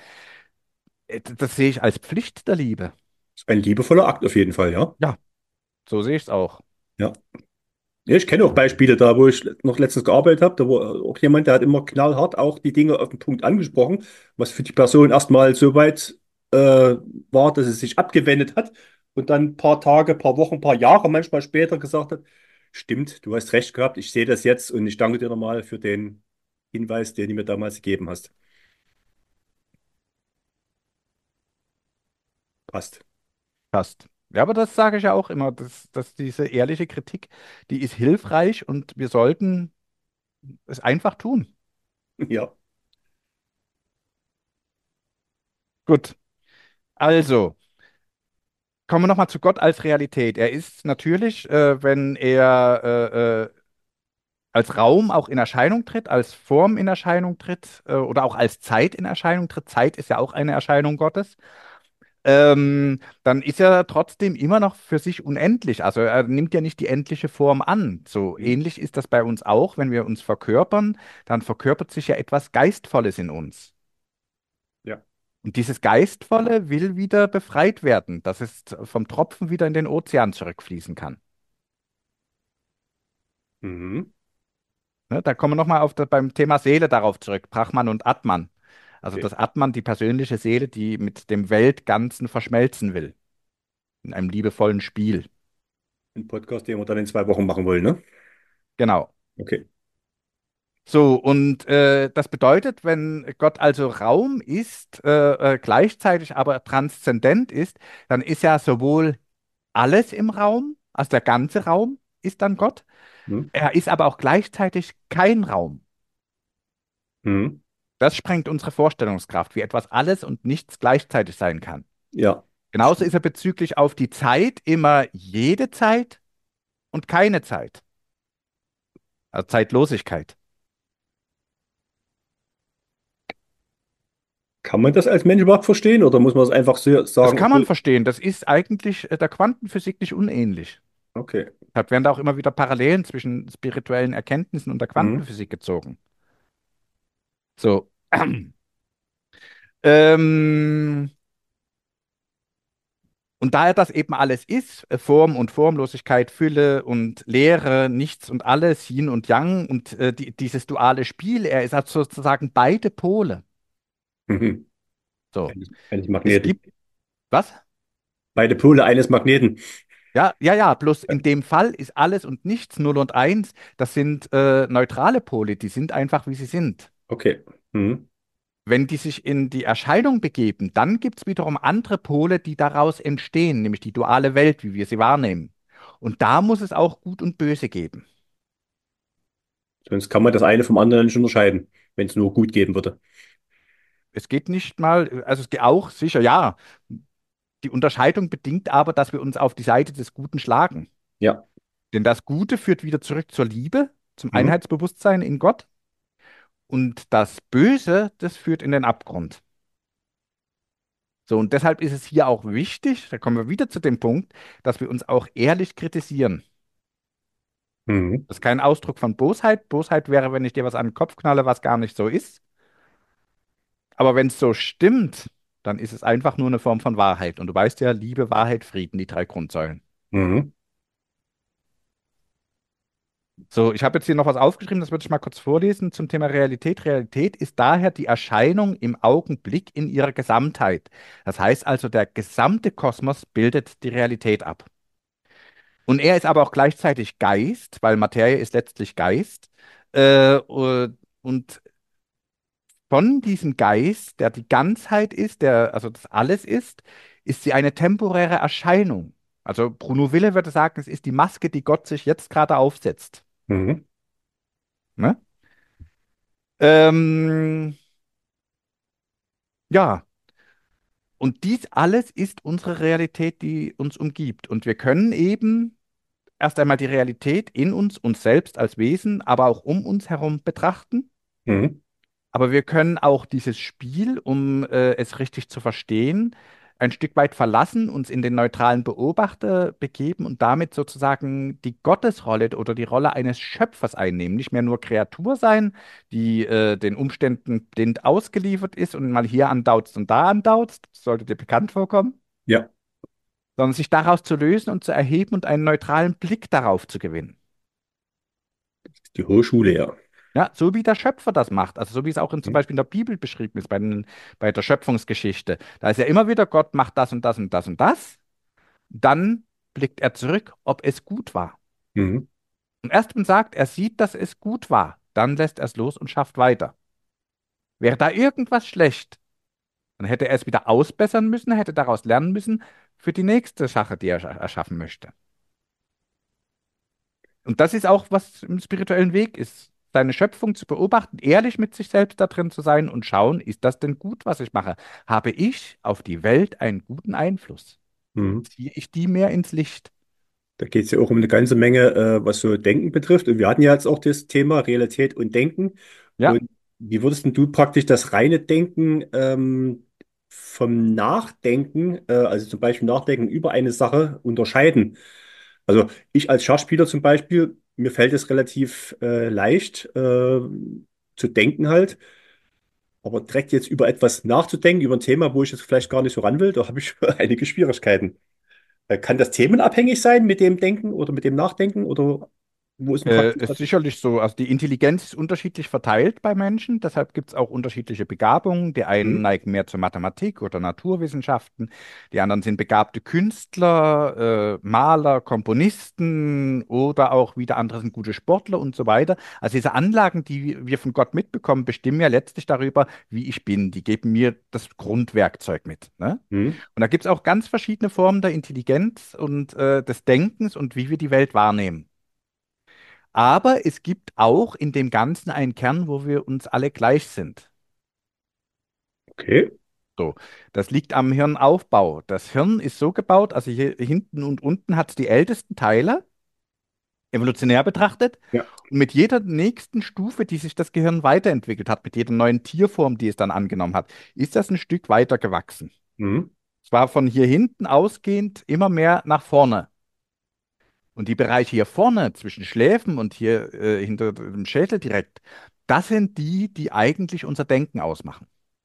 das sehe ich als Pflicht der Liebe. ist ein liebevoller Akt auf jeden Fall, ja. Ja, so sehe ich es auch. Ja. Ja, ich kenne auch Beispiele da, wo ich noch letztens gearbeitet habe, da war auch jemand, der hat immer knallhart auch die Dinge auf den Punkt angesprochen, was für die Person erstmal so weit war, dass es sich abgewendet hat und dann ein paar Tage, paar Wochen, paar Jahre manchmal später gesagt hat, stimmt, du hast recht gehabt, ich sehe das jetzt und ich danke dir nochmal für den Hinweis, den du mir damals gegeben hast. Passt. Passt. Ja, aber das sage ich ja auch immer, dass diese ehrliche Kritik, die ist hilfreich und wir sollten es einfach tun. Ja. Gut, also. Kommen wir nochmal zu Gott als Realität. Er ist natürlich, wenn er als Raum auch in Erscheinung tritt, als Form in Erscheinung tritt oder auch als Zeit in Erscheinung tritt. Zeit ist ja auch eine Erscheinung Gottes. dann ist er trotzdem immer noch für sich unendlich. Also er nimmt ja nicht die endliche Form an. So Mhm. ähnlich ist das bei uns auch, wenn wir uns verkörpern, dann verkörpert sich ja etwas Geistvolles in uns. Ja. Und dieses Geistvolle will wieder befreit werden, dass es vom Tropfen wieder in den Ozean zurückfließen kann. Mhm. Ne, da kommen wir nochmal beim Thema Seele darauf zurück, Brahman und Atman. Also Okay. das Atman, die persönliche Seele, die mit dem Weltganzen verschmelzen will, in einem liebevollen Spiel. Ein Podcast, den wir dann in 2 Wochen machen wollen, ne? Genau. Okay. So, und das bedeutet, wenn Gott also Raum ist, gleichzeitig aber transzendent ist, dann ist ja sowohl alles im Raum, also der ganze Raum ist dann Gott, Mhm. er ist aber auch gleichzeitig kein Raum. Mhm. Das sprengt unsere Vorstellungskraft, wie etwas alles und nichts gleichzeitig sein kann. Ja. Genauso ist er bezüglich auf die Zeit immer jede Zeit und keine Zeit, also Zeitlosigkeit. Kann man das als Mensch überhaupt verstehen oder muss man es einfach so Das sagen, kann man okay, verstehen, das ist eigentlich der Quantenphysik nicht unähnlich. okay. Deshalb werden da auch immer wieder Parallelen zwischen spirituellen Erkenntnissen und der Mhm. Quantenphysik gezogen. So. Ähm, und da er das eben alles ist, Form und Formlosigkeit, Fülle und Leere, Nichts und alles, Yin und Yang und dieses duale Spiel, er ist also sozusagen beide Pole. Mhm. So. Eines Es Magneten. gibt, was? Beide Pole eines Magneten. Ja, ja, ja, bloß in dem Fall ist alles und nichts, Null und Eins, das sind neutrale Pole, die sind einfach, wie sie sind. Okay. Mhm. Wenn die sich in die Erscheinung begeben, dann gibt es wiederum andere Pole, die daraus entstehen, nämlich die duale Welt, wie wir sie wahrnehmen. Und da muss es auch Gut und Böse geben. Sonst kann man das eine vom anderen nicht unterscheiden, wenn es nur gut geben würde. Es geht nicht mal, also es geht auch sicher, ja. Die Unterscheidung bedingt aber, dass wir uns auf die Seite des Guten schlagen. Ja. Denn das Gute führt wieder zurück zur Liebe, zum Mhm. Einheitsbewusstsein in Gott. Und das Böse, das führt in den Abgrund. So, und deshalb ist es hier auch wichtig, da kommen wir wieder zu dem Punkt, dass wir uns auch ehrlich kritisieren. Mhm. Das ist kein Ausdruck von Bosheit. Bosheit wäre, wenn ich dir was an den Kopf knalle, was gar nicht so ist. Aber wenn es so stimmt, dann ist es einfach nur eine Form von Wahrheit. Und du weißt ja, Liebe, Wahrheit, Frieden, die drei Grundsäulen. Mhm. So, ich habe jetzt hier noch was aufgeschrieben, das würde ich mal kurz vorlesen zum Thema Realität. Realität ist daher die Erscheinung im Augenblick in ihrer Gesamtheit. Das heißt also, der gesamte Kosmos bildet die Realität ab. Und er ist aber auch gleichzeitig Geist, weil Materie ist letztlich Geist. Und von diesem Geist, der die Ganzheit ist, der also das alles ist sie eine temporäre Erscheinung. Also Bruno Wille würde sagen, es ist die Maske, die Gott sich jetzt gerade aufsetzt. Mhm. Ne? Ähm, ja, und dies alles ist unsere Realität, die uns umgibt. Und wir können eben erst einmal die Realität in uns, uns selbst als Wesen, aber auch um uns herum betrachten. Mhm. Aber wir können auch dieses Spiel, um es richtig zu verstehen, ein Stück weit verlassen, uns in den neutralen Beobachter begeben und damit sozusagen die Gottesrolle oder die Rolle eines Schöpfers einnehmen. Nicht mehr nur Kreatur sein, die den Umständen blind ausgeliefert ist und mal hier andauzt und da andauzt, das sollte dir bekannt vorkommen, Ja. sondern sich daraus zu lösen und zu erheben und einen neutralen Blick darauf zu gewinnen. Die Hochschule, ja. Ja, so wie der Schöpfer das macht, also so wie es auch zum Mhm. Beispiel in der Bibel beschrieben ist, bei der Schöpfungsgeschichte. Da ist ja immer wieder, Gott macht das und das und das und das. Dann blickt er zurück, ob es gut war. Mhm. Und erst wenn er sagt, er sieht, dass es gut war, dann lässt er es los und schafft weiter. Wäre da irgendwas schlecht, dann hätte er es wieder ausbessern müssen, hätte daraus lernen müssen für die nächste Sache, die er erschaffen möchte. Und das ist auch, was im spirituellen Weg ist. Seine Schöpfung zu beobachten, ehrlich mit sich selbst da drin zu sein und schauen, ist das denn gut, was ich mache? Habe ich auf die Welt einen guten Einfluss? Mhm. Ziehe ich die mehr ins Licht? Da geht es ja auch um eine ganze Menge, was so Denken betrifft. Und wir hatten ja jetzt auch das Thema Realität und Denken. Ja, Und wie würdest denn du praktisch das reine Denken vom Nachdenken, also zum Beispiel Nachdenken über eine Sache unterscheiden? Also ich als Schachspieler zum Beispiel, mir fällt es relativ leicht zu denken halt, aber direkt jetzt über etwas nachzudenken, über ein Thema, wo ich jetzt vielleicht gar nicht so ran will, da habe ich einige Schwierigkeiten. Kann das themenabhängig sein mit dem Denken oder mit dem Nachdenken oder wo ist ein Praktisch? Ist sicherlich so. Also die Intelligenz ist unterschiedlich verteilt bei Menschen, deshalb gibt es auch unterschiedliche Begabungen. Die einen Hm, neigen mehr zur Mathematik oder Naturwissenschaften, die anderen sind begabte Künstler, Maler, Komponisten oder auch wieder andere sind gute Sportler und so weiter. Also diese Anlagen, die wir von Gott mitbekommen, bestimmen ja letztlich darüber, wie ich bin. Die geben mir das Grundwerkzeug mit. Ne? hm, Und da gibt es auch ganz verschiedene Formen der Intelligenz und des Denkens und wie wir die Welt wahrnehmen. Aber es gibt auch in dem Ganzen einen Kern, wo wir uns alle gleich sind. okay. So, das liegt am Hirnaufbau. Das Hirn ist so gebaut, also hier hinten und unten hat es die ältesten Teile, evolutionär betrachtet. Ja. Und mit jeder nächsten Stufe, die sich das Gehirn weiterentwickelt hat, mit jeder neuen Tierform, die es dann angenommen hat, ist das ein Stück weiter gewachsen. Hm, Zwar von hier hinten ausgehend immer mehr nach vorne. Und die Bereiche hier vorne zwischen Schläfen und hier hinter dem Schädel direkt, das sind die, die eigentlich unser Denken ausmachen.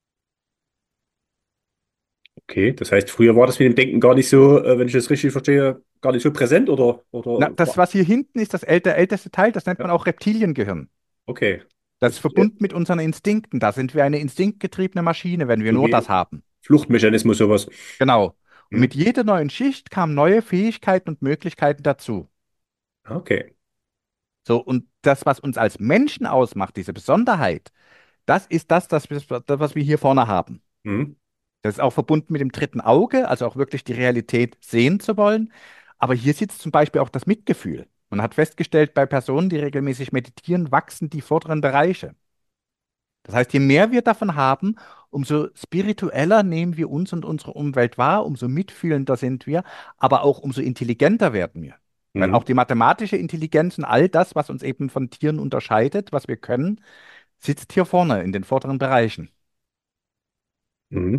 okay. Das heißt, früher war das mit dem Denken gar nicht so, wenn ich das richtig verstehe, gar nicht so präsent Na, oder das, was hier hinten ist, der älteste Teil, das nennt ja, man auch Reptiliengehirn. okay. Das ist Das ist ja verbunden mit unseren Instinkten. Da sind wir eine instinktgetriebene Maschine, wenn wir so nur wie das haben. Fluchtmechanismus, sowas. Genau. Und Hm? mit jeder neuen Schicht kamen neue Fähigkeiten und Möglichkeiten dazu. Okay. So, und das, was uns als Menschen ausmacht, diese Besonderheit, das ist das, was wir hier vorne haben. Hm? Das ist auch verbunden mit dem dritten Auge, also auch wirklich die Realität sehen zu wollen. Aber hier sitzt zum Beispiel auch das Mitgefühl. Man hat festgestellt, bei Personen, die regelmäßig meditieren, wachsen die vorderen Bereiche. Das heißt, je mehr wir davon haben, umso spiritueller nehmen wir uns und unsere Umwelt wahr, umso mitfühlender sind wir, aber auch umso intelligenter werden wir. Weil Hm? auch die mathematische Intelligenz und all das, was uns eben von Tieren unterscheidet, was wir können, sitzt hier vorne in den vorderen Bereichen. Hm?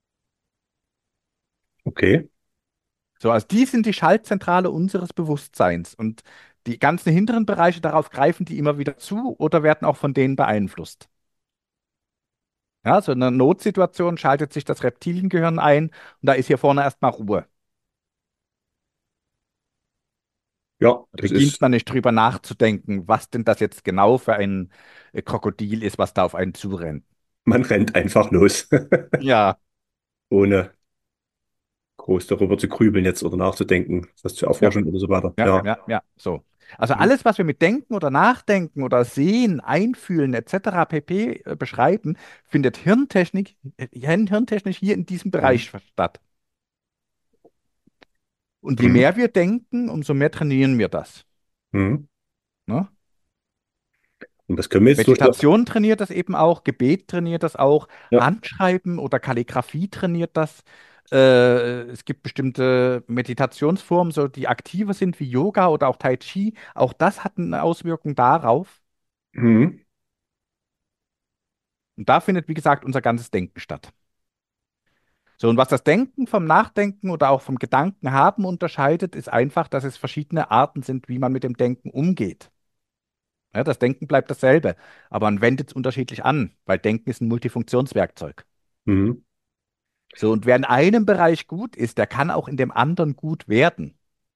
Okay. So, also die sind die Schaltzentrale unseres Bewusstseins und die ganzen hinteren Bereiche, darauf greifen die immer wieder zu oder werden auch von denen beeinflusst. Ja, so in einer Notsituation schaltet sich das Reptiliengehirn ein und da ist hier vorne erstmal Ruhe. Ja, Da das beginnt ist, man nicht drüber nachzudenken, was denn das jetzt genau für ein Krokodil ist, was da auf einen zurennt. man rennt einfach los, Ja, ohne groß darüber zu grübeln jetzt oder nachzudenken, das zu ja, erforschen oder so weiter. ja, Ja. ja, ja, so. Also Hm? alles, was wir mit Denken oder Nachdenken oder Sehen, Einfühlen etc. pp. Beschreiben, findet hirntechnisch hier in diesem Hm? Bereich statt. Und je Hm? mehr wir denken, umso mehr trainieren wir das. Hm? Ne? Und das können wir jetzt durch das. Meditation trainiert das eben auch, Gebet trainiert das auch, Ja. Handschreiben oder Kalligrafie trainiert das. Es gibt bestimmte Meditationsformen, so die aktiver sind wie Yoga oder auch Tai Chi. Auch das hat eine Auswirkung darauf. Hm? Und da findet, wie gesagt, unser ganzes Denken statt. So, und was das Denken vom Nachdenken oder auch vom Gedanken haben unterscheidet, ist einfach, dass es verschiedene Arten sind, wie man mit dem Denken umgeht. Ja, das Denken bleibt dasselbe, aber man wendet es unterschiedlich an, weil Denken ist ein Multifunktionswerkzeug. Hm? So, und wer in einem Bereich gut ist, der kann auch in dem anderen gut werden.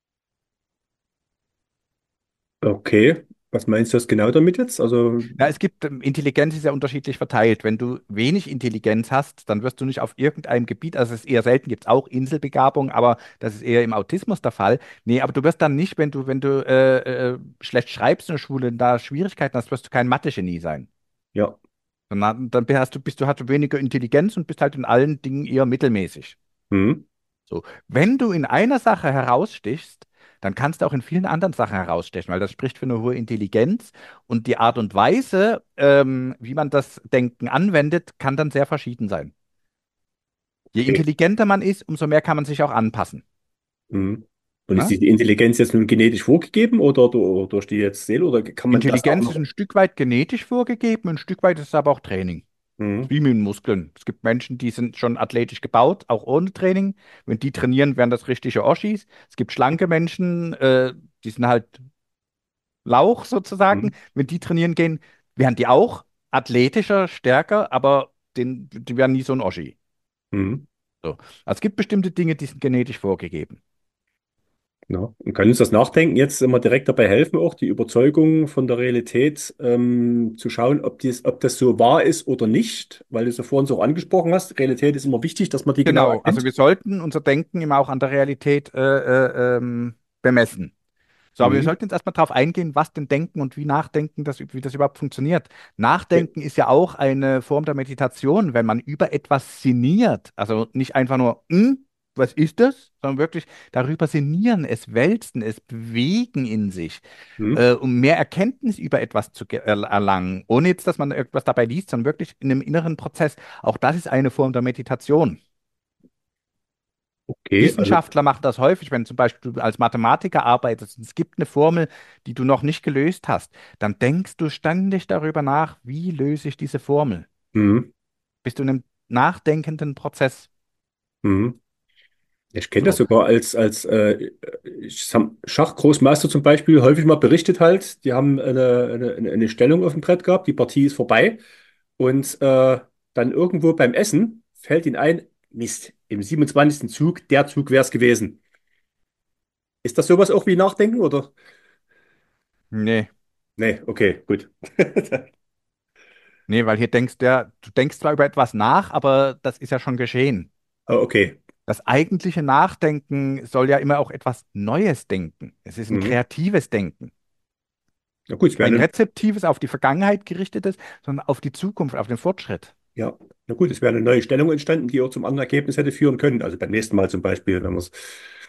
Okay. Was meinst du das genau damit jetzt? Also, Ja, es gibt, Intelligenz ist ja unterschiedlich verteilt. Wenn du wenig Intelligenz hast, dann wirst du nicht auf irgendeinem Gebiet, also es ist eher selten, gibt es auch Inselbegabung, aber das ist eher im Autismus der Fall. Nee, aber du wirst dann nicht, wenn du schlecht schreibst in der Schule, da Schwierigkeiten hast, wirst du kein Mathe-Genie sein. ja. Dann hast du weniger Intelligenz und bist halt in allen Dingen eher mittelmäßig. Hm? So, wenn du in einer Sache herausstichst, dann kannst du auch in vielen anderen Sachen herausstechen, weil das spricht für eine hohe Intelligenz und die Art und Weise, wie man das Denken anwendet, kann dann sehr verschieden sein. Je Okay. intelligenter man ist, umso mehr kann man sich auch anpassen. Hm. Und ist Ne? diese Intelligenz jetzt nun genetisch vorgegeben oder durch die jetzt Seele oder kann man das auch Intelligenz ist noch? ein Stück weit genetisch vorgegeben, ein Stück weit ist es aber auch Training. Mhm. Wie mit Muskeln. Es gibt Menschen, die sind schon athletisch gebaut, auch ohne Training. Wenn die trainieren, wären das richtige Oschis. Es gibt schlanke Menschen, die sind halt Lauch sozusagen. Mhm. Wenn die trainieren gehen, wären die auch athletischer, stärker, aber die wären nie so ein Oschi. Mhm. So. Also es gibt bestimmte Dinge, die sind genetisch vorgegeben. Ja. Und kann uns das Nachdenken jetzt immer direkt dabei helfen, auch die Überzeugung von der Realität zu schauen, ob das so wahr ist oder nicht, weil du es ja vorhin so angesprochen hast. Realität ist immer wichtig, dass man die genau Genau, also erkennt. wir sollten unser Denken immer auch an der Realität bemessen. So, aber wir Mhm. sollten jetzt erstmal darauf eingehen, was denn Denken und wie Nachdenken, wie das überhaupt funktioniert. Okay. Nachdenken ist ja auch eine Form der Meditation, wenn man über etwas sinniert. Also nicht einfach nur, was ist das? Sondern wirklich darüber sinnieren, es wälzen, es bewegen in sich, Mhm. um mehr Erkenntnis über etwas zu erlangen, ohne jetzt, dass man irgendwas dabei liest, sondern wirklich in einem inneren Prozess. Auch das ist eine Form der Meditation. Okay, also, Wissenschaftler machen das häufig, wenn zum Beispiel du als Mathematiker arbeitest und es gibt eine Formel, die du noch nicht gelöst hast, dann denkst du ständig darüber nach, wie löse ich diese Formel? mhm. Bist du in einem nachdenkenden Prozess? Mhm. Ich kenne das So. sogar Schachgroßmeister zum Beispiel häufig mal berichtet halt, die haben eine Stellung auf dem Brett gehabt, die Partie ist vorbei und dann irgendwo beim Essen fällt ihnen ein, Mist, im 27. Zug, der Zug wäre es gewesen. Ist das sowas auch wie Nachdenken oder? Nee, Nee, okay, gut. nee, weil hier du denkst zwar über etwas nach, aber das ist ja schon geschehen. Ah, okay. Das eigentliche Nachdenken soll ja immer auch etwas Neues denken. Es ist ein Mhm. kreatives Denken. Na gut, es wäre Kein eine, rezeptives, auf die Vergangenheit gerichtetes, sondern auf die Zukunft, auf den Fortschritt. ja, na gut, es wäre eine neue Stellung entstanden, die auch zum anderen Ergebnis hätte führen können. Also beim nächsten Mal zum Beispiel, wenn man es.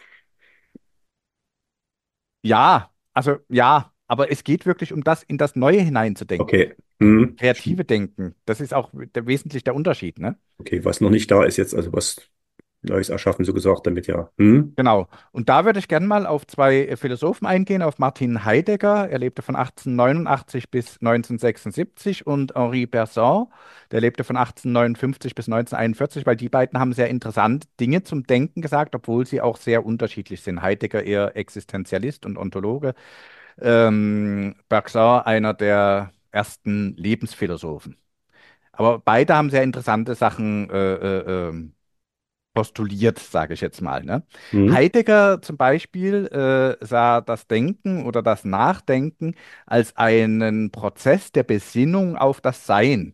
Ja, also ja, aber es geht wirklich um das, in das Neue hineinzudenken. Okay. Mhm. Kreative Denken, das ist auch wesentlich der Unterschied, ne? Okay, was noch nicht da ist jetzt, also was Neues erschaffen, so gesagt, damit ja. Hm? Genau. Und da würde ich gerne mal auf zwei Philosophen eingehen, auf Martin Heidegger, er lebte von 1889 bis 1976 und Henri Bergson, der lebte von 1859 bis 1941, weil die beiden haben sehr interessante Dinge zum Denken gesagt, obwohl sie auch sehr unterschiedlich sind. Heidegger eher Existenzialist und Ontologe, Bergson einer der ersten Lebensphilosophen. Aber beide haben sehr interessante Sachen postuliert, sage ich jetzt mal. Ne? Hm? Heidegger zum Beispiel sah das Denken oder das Nachdenken als einen Prozess der Besinnung auf das Sein.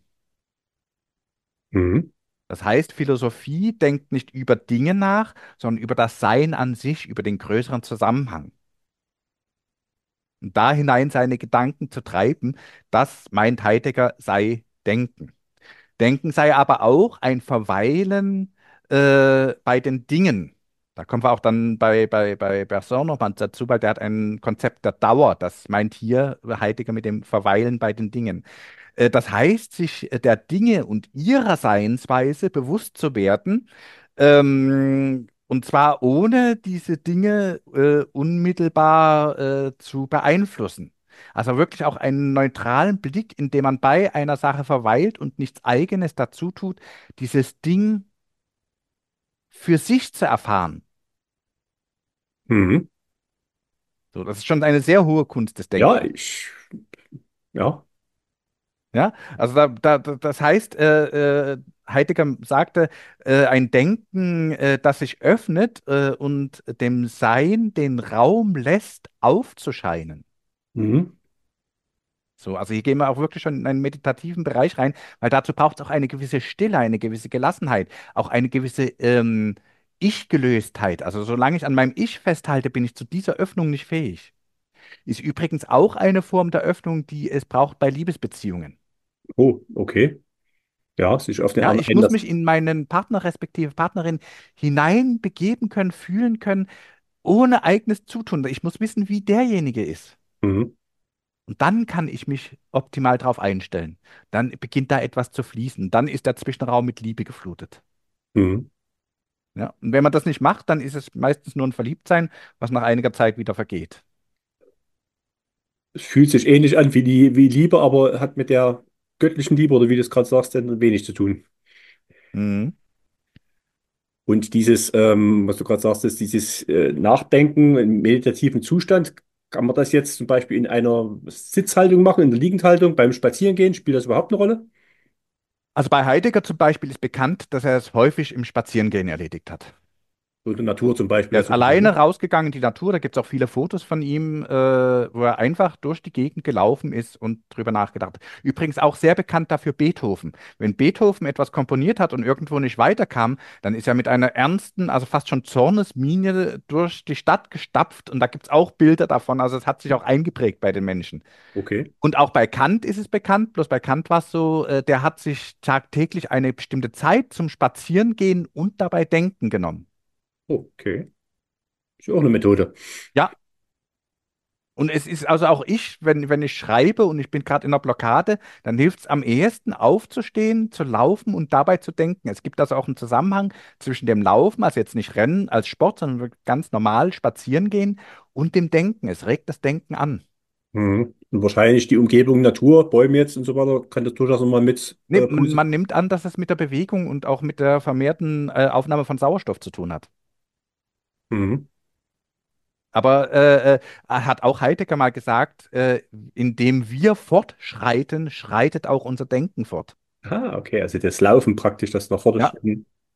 Hm? Das heißt, Philosophie denkt nicht über Dinge nach, sondern über das Sein an sich, über den größeren Zusammenhang. Und da hinein seine Gedanken zu treiben, das meint Heidegger sei Denken. Denken sei aber auch ein Verweilen bei den Dingen. Da kommen wir auch dann bei Bergson nochmal dazu, weil der hat ein Konzept der Dauer. Das meint hier Heidegger mit dem Verweilen bei den Dingen. Das heißt, sich der Dinge und ihrer Seinsweise bewusst zu werden, und zwar ohne diese Dinge unmittelbar zu beeinflussen. Also wirklich auch einen neutralen Blick, indem man bei einer Sache verweilt und nichts Eigenes dazu tut, dieses Ding für sich zu erfahren. Hm? So, das ist schon eine sehr hohe Kunst des Ja, Denkens. ja. Ja, also das heißt, Heidegger sagte, ein Denken, das sich öffnet und dem Sein den Raum lässt, aufzuscheinen. Hm? So, also hier gehen wir auch wirklich schon in einen meditativen Bereich rein, weil dazu braucht es auch eine gewisse Stille, eine gewisse Gelassenheit, auch eine gewisse Ich-Gelöstheit. Also solange ich an meinem Ich festhalte, bin ich zu dieser Öffnung nicht fähig. Ist übrigens auch eine Form der Öffnung, die es braucht bei Liebesbeziehungen. Oh, okay. Ja, sich auf den Ja, anderen ich muss einlassen. mich in meinen Partner respektive Partnerin hineinbegeben können, fühlen können, ohne eigenes Zutun. Ich muss wissen, wie derjenige ist. Hm? Und dann kann ich mich optimal darauf einstellen. Dann beginnt da etwas zu fließen. Dann ist der Zwischenraum mit Liebe geflutet. Hm? Ja? Und wenn man das nicht macht, dann ist es meistens nur ein Verliebtsein, was nach einiger Zeit wieder vergeht. Es fühlt sich ähnlich an wie Liebe, aber hat mit der Göttlichen Liebe oder wie du es gerade sagst, dann wenig zu tun. Mhm. Und dieses, was du gerade sagst, ist dieses Nachdenken im meditativen Zustand. Kann man das jetzt zum Beispiel in einer Sitzhaltung machen, in der Liegendhaltung, beim Spazierengehen? Spielt das überhaupt eine Rolle? Also bei Heidegger zum Beispiel ist bekannt, dass er es häufig im Spazierengehen erledigt hat. So in der Natur zum Beispiel. Er ist Also, ne? alleine rausgegangen in die Natur, da gibt es auch viele Fotos von ihm, wo er einfach durch die Gegend gelaufen ist und drüber nachgedacht hat. Übrigens auch sehr bekannt dafür Beethoven. Wenn Beethoven etwas komponiert hat und irgendwo nicht weiterkam, dann ist er mit einer ernsten, also fast schon Zornesmiene durch die Stadt gestapft und da gibt es auch Bilder davon, also es hat sich auch eingeprägt bei den Menschen. Okay. Und auch bei Kant ist es bekannt, bloß bei Kant war es so, der hat sich tagtäglich eine bestimmte Zeit zum Spazierengehen und dabei Denken genommen. Okay. Ist ja auch eine Methode. Ja, und es ist also auch ich, wenn ich schreibe und ich bin gerade in einer Blockade, dann hilft es am ehesten aufzustehen, zu laufen und dabei zu denken. Es gibt also auch einen Zusammenhang zwischen dem Laufen, also jetzt nicht Rennen als Sport, sondern wirklich ganz normal spazieren gehen und dem Denken. Es regt das Denken an. Mhm. Und wahrscheinlich die Umgebung, Natur, Bäume jetzt und so weiter, kann das durchaus nochmal mit Nee, positiv. man nimmt an, dass es mit der Bewegung und auch mit der vermehrten Aufnahme von Sauerstoff zu tun hat. Mhm. Aber hat auch Heidegger mal gesagt, indem wir fortschreiten, schreitet auch unser Denken fort. Ah, okay, also das Laufen praktisch, das nach vorne. Ja,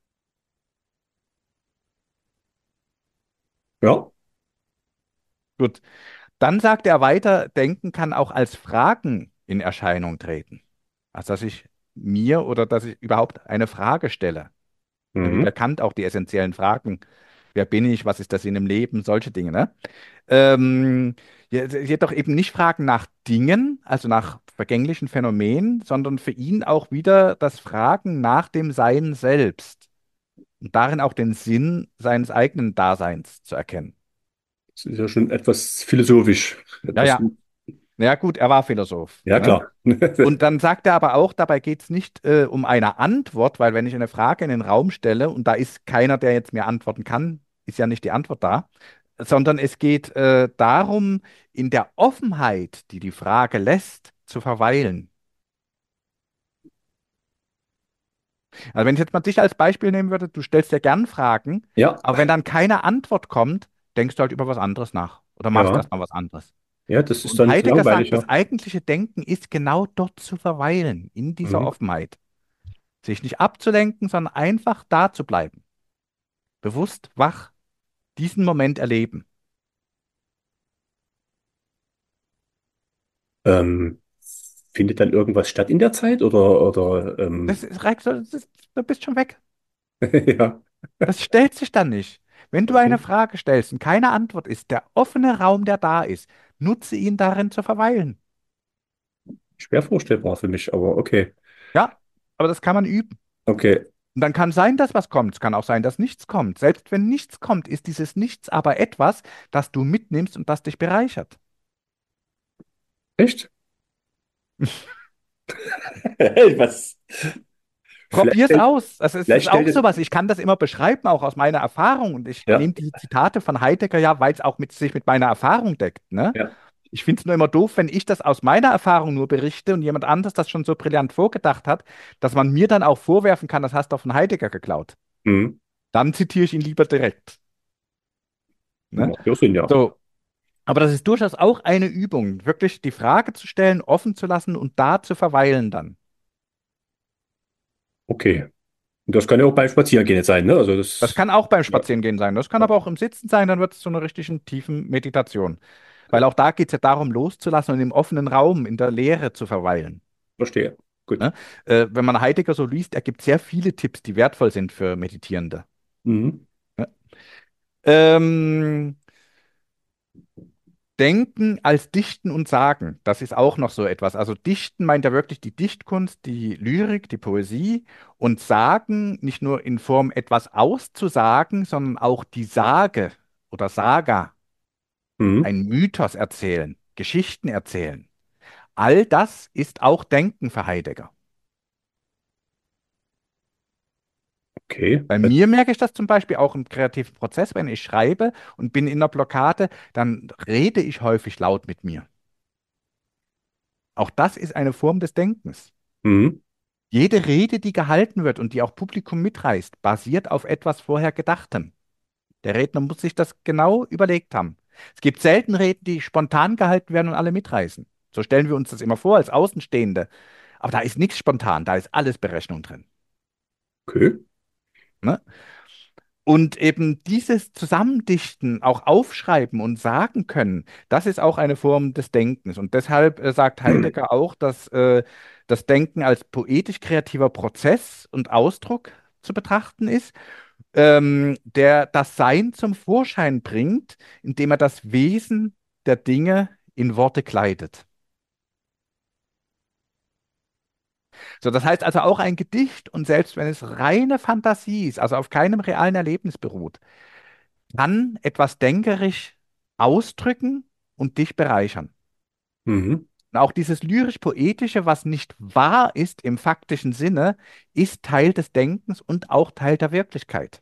Ja. gut. Dann sagt er weiter, Denken kann auch als Fragen in Erscheinung treten. Also, dass ich mir oder dass ich überhaupt eine Frage stelle. So wie bei Mhm. Kant auch die essentiellen Fragen. Wer bin ich? Was ist der Sinn im Leben? Solche Dinge, ne? Ähm, jedoch eben nicht Fragen nach Dingen, also nach vergänglichen Phänomenen, sondern für ihn auch wieder das Fragen nach dem Sein selbst und darin auch den Sinn seines eigenen Daseins zu erkennen. Das ist ja schon etwas philosophisch. Ja, Etwas, ja. Ja, gut, er war Philosoph. ja, Ne? klar. Und dann sagt er aber auch, dabei geht es nicht um eine Antwort, weil wenn ich eine Frage in den Raum stelle und da ist keiner, der jetzt mir antworten kann, ist ja nicht die Antwort da, sondern es geht darum, in der Offenheit, die die Frage lässt, zu verweilen. Also wenn ich jetzt mal dich als Beispiel nehmen würde, du stellst dir gern Fragen, Ja, aber wenn dann keine Antwort kommt, denkst du halt über was anderes nach oder machst ja, erstmal was anderes. ja, das ist Und dann zu Heidegger langweilig, sagt, ja. das eigentliche Denken ist genau dort zu verweilen, in dieser Mhm. Offenheit. Sich nicht abzulenken, sondern einfach da zu bleiben. Bewusst wach diesen Moment erleben. Ähm, findet dann irgendwas statt in der Zeit oder Reicht so, du bist schon weg. ja, Das stellt sich dann nicht. Wenn du eine okay. Frage stellst und keine Antwort ist, der offene Raum, der da ist, nutze ihn darin zu verweilen. Schwer vorstellbar für mich, aber okay. Ja, aber das kann man üben. Okay. Und dann kann sein, dass was kommt. Es kann auch sein, dass nichts kommt. Selbst wenn nichts kommt, ist dieses Nichts aber etwas, das du mitnimmst und das dich bereichert. Echt? Was? Vielleicht, Probier's aus. Es vielleicht ist auch stellt es. sowas. Ich kann das immer beschreiben, auch aus meiner Erfahrung. Und ich Ja, nehme die Zitate von Heidegger ja, weil es auch sich mit meiner Erfahrung deckt. Ne? ja. Ich finde es nur immer doof, wenn ich das aus meiner Erfahrung nur berichte und jemand anderes das schon so brillant vorgedacht hat, dass man mir dann auch vorwerfen kann, das hast du von Heidegger geklaut. Mhm. Dann zitiere ich ihn lieber direkt. Ne? Macht ja Sinn, ja. So, aber das ist durchaus auch eine Übung, wirklich die Frage zu stellen, offen zu lassen und da zu verweilen dann. Okay. Und das kann ja auch beim Spazierengehen jetzt sein, ne? Also Das das. kann auch beim Ja, Spazierengehen sein. Das kann ja. aber auch im Sitzen sein, dann wird es zu einer richtigen tiefen Meditation. Weil auch da geht es ja darum, loszulassen und im offenen Raum, in der Leere zu verweilen. Verstehe. Gut. Ne? Wenn man Heidegger so liest, er gibt sehr viele Tipps, die wertvoll sind für Meditierende. Mhm. Ne? Ähm, Denken als Dichten und Sagen, das ist auch noch so etwas. Also Dichten meint ja wirklich die Dichtkunst, die Lyrik, die Poesie und Sagen nicht nur in Form etwas auszusagen, sondern auch die Sage oder Saga, Mhm. ein Mythos erzählen, Geschichten erzählen. All das ist auch Denken für Heidegger. Okay. Bei mir merke ich das zum Beispiel auch im kreativen Prozess, wenn ich schreibe und bin in einer Blockade, dann rede ich häufig laut mit mir. Auch das ist eine Form des Denkens. Mhm. Jede Rede, die gehalten wird und die auch Publikum mitreißt, basiert auf etwas vorher Gedachtem. Der Redner muss sich das genau überlegt haben. Es gibt selten Reden, die spontan gehalten werden und alle mitreißen. So stellen wir uns das immer vor als Außenstehende. Aber da ist nichts spontan, da ist alles Berechnung drin. Okay. Ne? Und eben dieses Zusammendichten, auch aufschreiben und sagen können, das ist auch eine Form des Denkens. Und deshalb sagt Heidegger auch, dass das Denken als poetisch-kreativer Prozess und Ausdruck zu betrachten ist, der das Sein zum Vorschein bringt, indem er das Wesen der Dinge in Worte kleidet. So, das heißt also auch ein Gedicht, und selbst wenn es reine Fantasie ist, also auf keinem realen Erlebnis beruht, kann etwas denkerisch ausdrücken und dich bereichern. Mhm. Und auch dieses lyrisch-poetische, was nicht wahr ist im faktischen Sinne, ist Teil des Denkens und auch Teil der Wirklichkeit.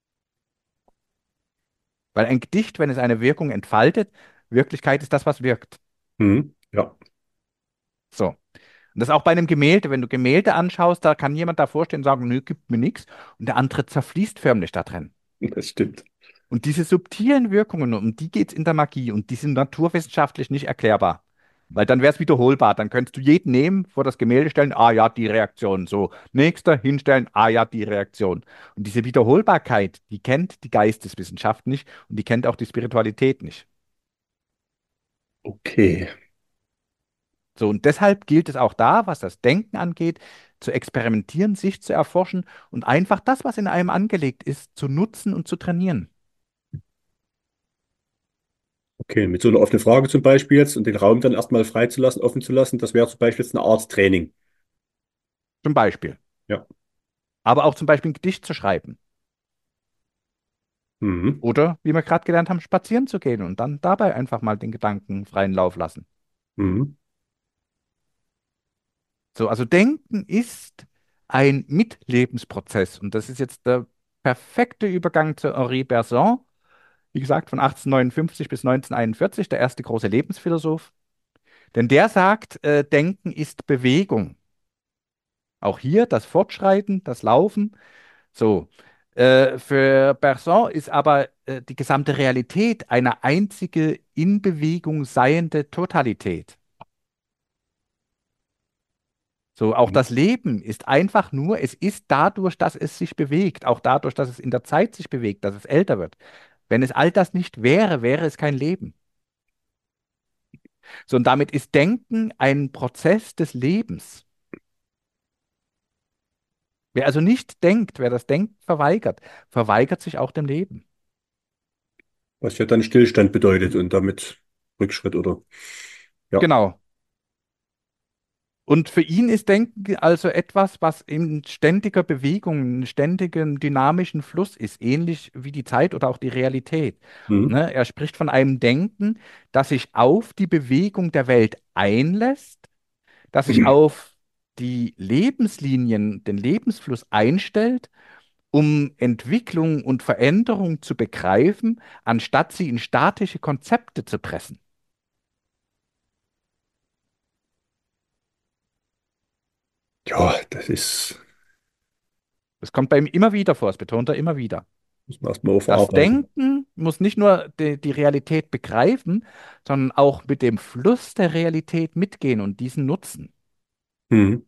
Weil ein Gedicht, wenn es eine Wirkung entfaltet, Wirklichkeit ist das, was wirkt. Mhm. Ja, So. Und das ist auch bei einem Gemälde. Wenn du Gemälde anschaust, da kann jemand davor stehen und sagen, nö, gibt mir nichts. Und der andere zerfließt förmlich da drin. das stimmt. Und diese subtilen Wirkungen, um die geht es in der Magie und die sind naturwissenschaftlich nicht erklärbar. Weil dann wäre es wiederholbar. Dann könntest du jeden nehmen, vor das Gemälde stellen, ah ja, die Reaktion. So, nächster hinstellen, ah ja, die Reaktion. Und diese Wiederholbarkeit, die kennt die Geisteswissenschaft nicht und die kennt auch die Spiritualität nicht. Okay. So, und deshalb gilt es auch da, was das Denken angeht, zu experimentieren, sich zu erforschen und einfach das, was in einem angelegt ist, zu nutzen und zu trainieren. Okay, mit so einer offenen Frage zum Beispiel jetzt und den Raum dann erstmal freizulassen, offen zu lassen, das wäre zum Beispiel jetzt eine Art Training. Zum Beispiel. Ja. Aber auch zum Beispiel ein Gedicht zu schreiben. Mhm. Oder, wie wir gerade gelernt haben, spazieren zu gehen und dann dabei einfach mal den Gedanken freien Lauf lassen. Mhm. So, also Denken ist ein Mitlebensprozess. Und das ist jetzt der perfekte Übergang zu Henri Bergson. Wie gesagt, von 1859 bis 1941, der erste große Lebensphilosoph. Denn der sagt, Denken ist Bewegung. Auch hier das Fortschreiten, das Laufen. So. Für Bergson ist aber die gesamte Realität eine einzige in Bewegung seiende Totalität. So, auch das Leben ist einfach nur, es ist dadurch, dass es sich bewegt, auch dadurch, dass es in der Zeit sich bewegt, dass es älter wird. Wenn es all das nicht wäre, wäre es kein Leben. So, und damit ist Denken ein Prozess des Lebens. Wer also nicht denkt, wer das Denken verweigert, verweigert sich auch dem Leben. Was ja dann Stillstand bedeutet und damit Rückschritt oder ja. Genau. Und für ihn ist Denken also etwas, was in ständiger Bewegung, in ständigem dynamischen Fluss ist, ähnlich wie die Zeit oder auch die Realität. Mhm. Ne? Er spricht von einem Denken, das sich auf die Bewegung der Welt einlässt, das sich auf die Lebenslinien, den Lebensfluss einstellt, um Entwicklung und Veränderung zu begreifen, anstatt sie in statische Konzepte zu pressen. Ja, das ist, Das kommt bei ihm immer wieder vor, das betont er immer wieder. muss man erstmal Das aufarbeiten. Denken muss nicht nur die Realität begreifen, sondern auch mit dem Fluss der Realität mitgehen und diesen nutzen. Mhm.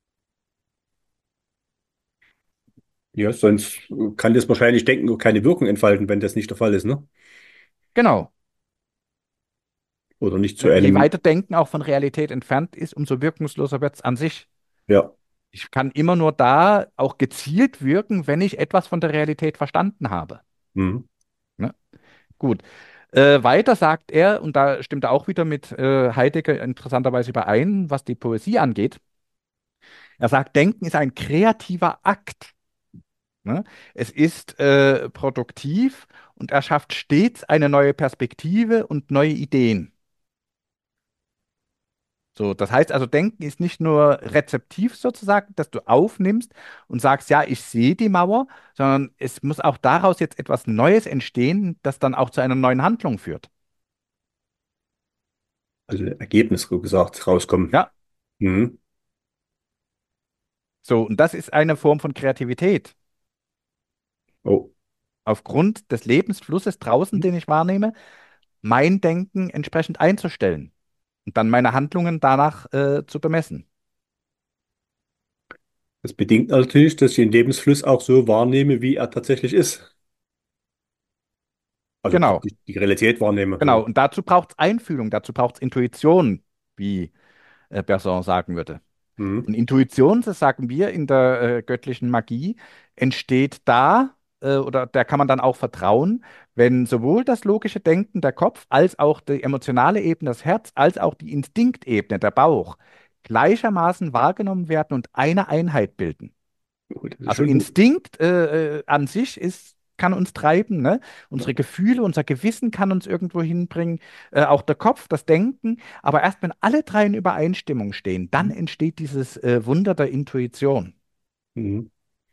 Ja, sonst kann das wahrscheinlich Denken auch keine Wirkung entfalten, wenn das nicht der Fall ist, ne? Genau. Oder nicht zu Ne, je einem, weiter Denken auch von Realität entfernt ist, umso wirkungsloser wird es an sich. ja. Ich kann immer nur da auch gezielt wirken, wenn ich etwas von der Realität verstanden habe. Mhm. Ne? Gut. Weiter sagt er, und da stimmt er auch wieder mit Heidegger interessanterweise überein, was die Poesie angeht. Er sagt, Denken ist ein kreativer Akt. Ne? Es ist produktiv und er schafft stets eine neue Perspektive und neue Ideen. So, das heißt also, Denken ist nicht nur rezeptiv sozusagen, dass du aufnimmst und sagst, ja, ich sehe die Mauer, sondern es muss auch daraus jetzt etwas Neues entstehen, das dann auch zu einer neuen Handlung führt. Also Ergebnis, so gesagt, rauskommen. Ja, Mhm. So, und das ist eine Form von Kreativität. Oh. Aufgrund des Lebensflusses draußen, den ich wahrnehme, mein Denken entsprechend einzustellen und dann meine Handlungen danach zu bemessen. Das bedingt natürlich, dass ich den Lebensfluss auch so wahrnehme, wie er tatsächlich ist. Also Genau, praktisch die Realität wahrnehme. genau. Und dazu braucht es Einfühlung, dazu braucht es Intuition, wie Bergson sagen würde. Mhm. Und Intuition, das sagen wir in der göttlichen Magie, entsteht da, oder der kann man dann auch vertrauen, wenn sowohl das logische Denken, der Kopf, als auch die emotionale Ebene, das Herz, als auch die Instinktebene, der Bauch, gleichermaßen wahrgenommen werden und eine Einheit bilden. Oh, das ist Also schon gut. Instinkt an sich kann uns treiben, ne? Unsere Gefühle, unser Gewissen kann uns irgendwo hinbringen, auch der Kopf, das Denken. Aber erst wenn alle drei in Übereinstimmung stehen, dann entsteht dieses Wunder der Intuition. Mhm.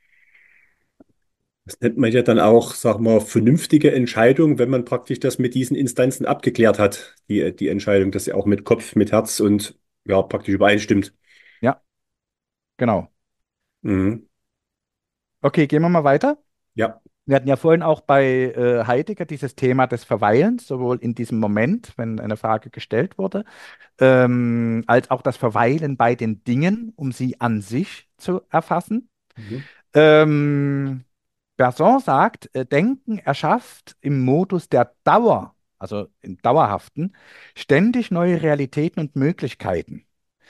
Das nennt man ja dann auch, sag mal, vernünftige Entscheidung, wenn man praktisch das mit diesen Instanzen abgeklärt hat, die Entscheidung, dass sie auch mit Kopf, mit Herz und ja, praktisch übereinstimmt. Ja, genau. Mhm. Okay, gehen wir mal weiter. Ja. Wir hatten ja vorhin auch bei Heidegger dieses Thema des Verweilens, sowohl in diesem Moment, wenn eine Frage gestellt wurde, als auch das Verweilen bei den Dingen, um sie an sich zu erfassen. Mhm. Ähm, Bergson sagt, Denken erschafft im Modus der Dauer, also im Dauerhaften, ständig neue Realitäten und Möglichkeiten.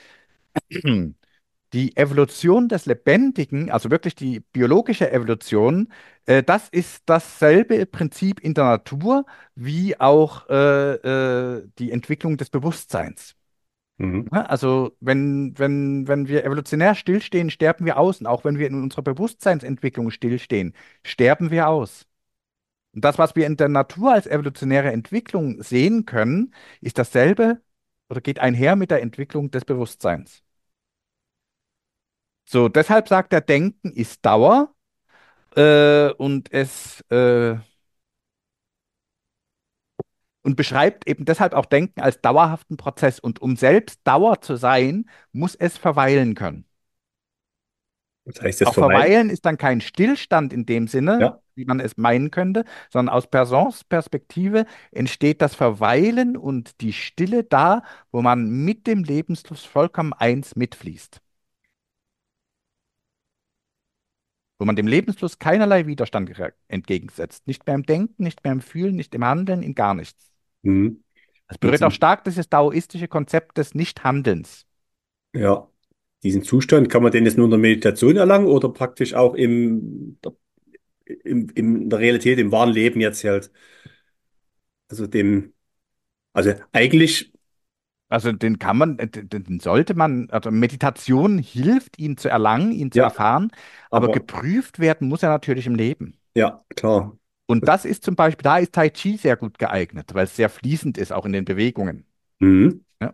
Die Evolution des Lebendigen, also wirklich die biologische Evolution, das ist dasselbe Prinzip in der Natur wie auch die Entwicklung des Bewusstseins. Mhm. Ja, also wenn wir evolutionär stillstehen, sterben wir aus. Und auch wenn wir in unserer Bewusstseinsentwicklung stillstehen, sterben wir aus. Und das, was wir in der Natur als evolutionäre Entwicklung sehen können, ist dasselbe oder geht einher mit der Entwicklung des Bewusstseins. So, deshalb sagt er, Denken ist Dauer und und beschreibt eben deshalb auch Denken als dauerhaften Prozess. Und um selbst Dauer zu sein, muss es verweilen können. Das heißt, das Auch Verweilen. verweilen ist dann kein Stillstand in dem Sinne, Ja. wie man es meinen könnte, sondern aus Persons Perspektive entsteht das Verweilen und die Stille da, wo man mit dem Lebensfluss vollkommen eins mitfließt. Wo man dem Lebensfluss keinerlei Widerstand entgegensetzt. Nicht mehr im Denken, nicht mehr im Fühlen, nicht im Handeln, in gar nichts. Mhm. Das Und berührt auch stark dieses daoistische Konzept des Nichthandelns. ja, diesen Zustand kann man den jetzt nur in der Meditation erlangen oder praktisch auch in der Realität, im wahren Leben jetzt halt. Also also eigentlich, Also den kann man, den sollte man, also Meditation hilft, ihn zu erlangen, ihn zu ja, erfahren, aber aber geprüft werden muss er natürlich im Leben. ja, klar. Und das ist zum Beispiel, da ist Tai Chi sehr gut geeignet, weil es sehr fließend ist, auch in den Bewegungen. Mhm. Ja.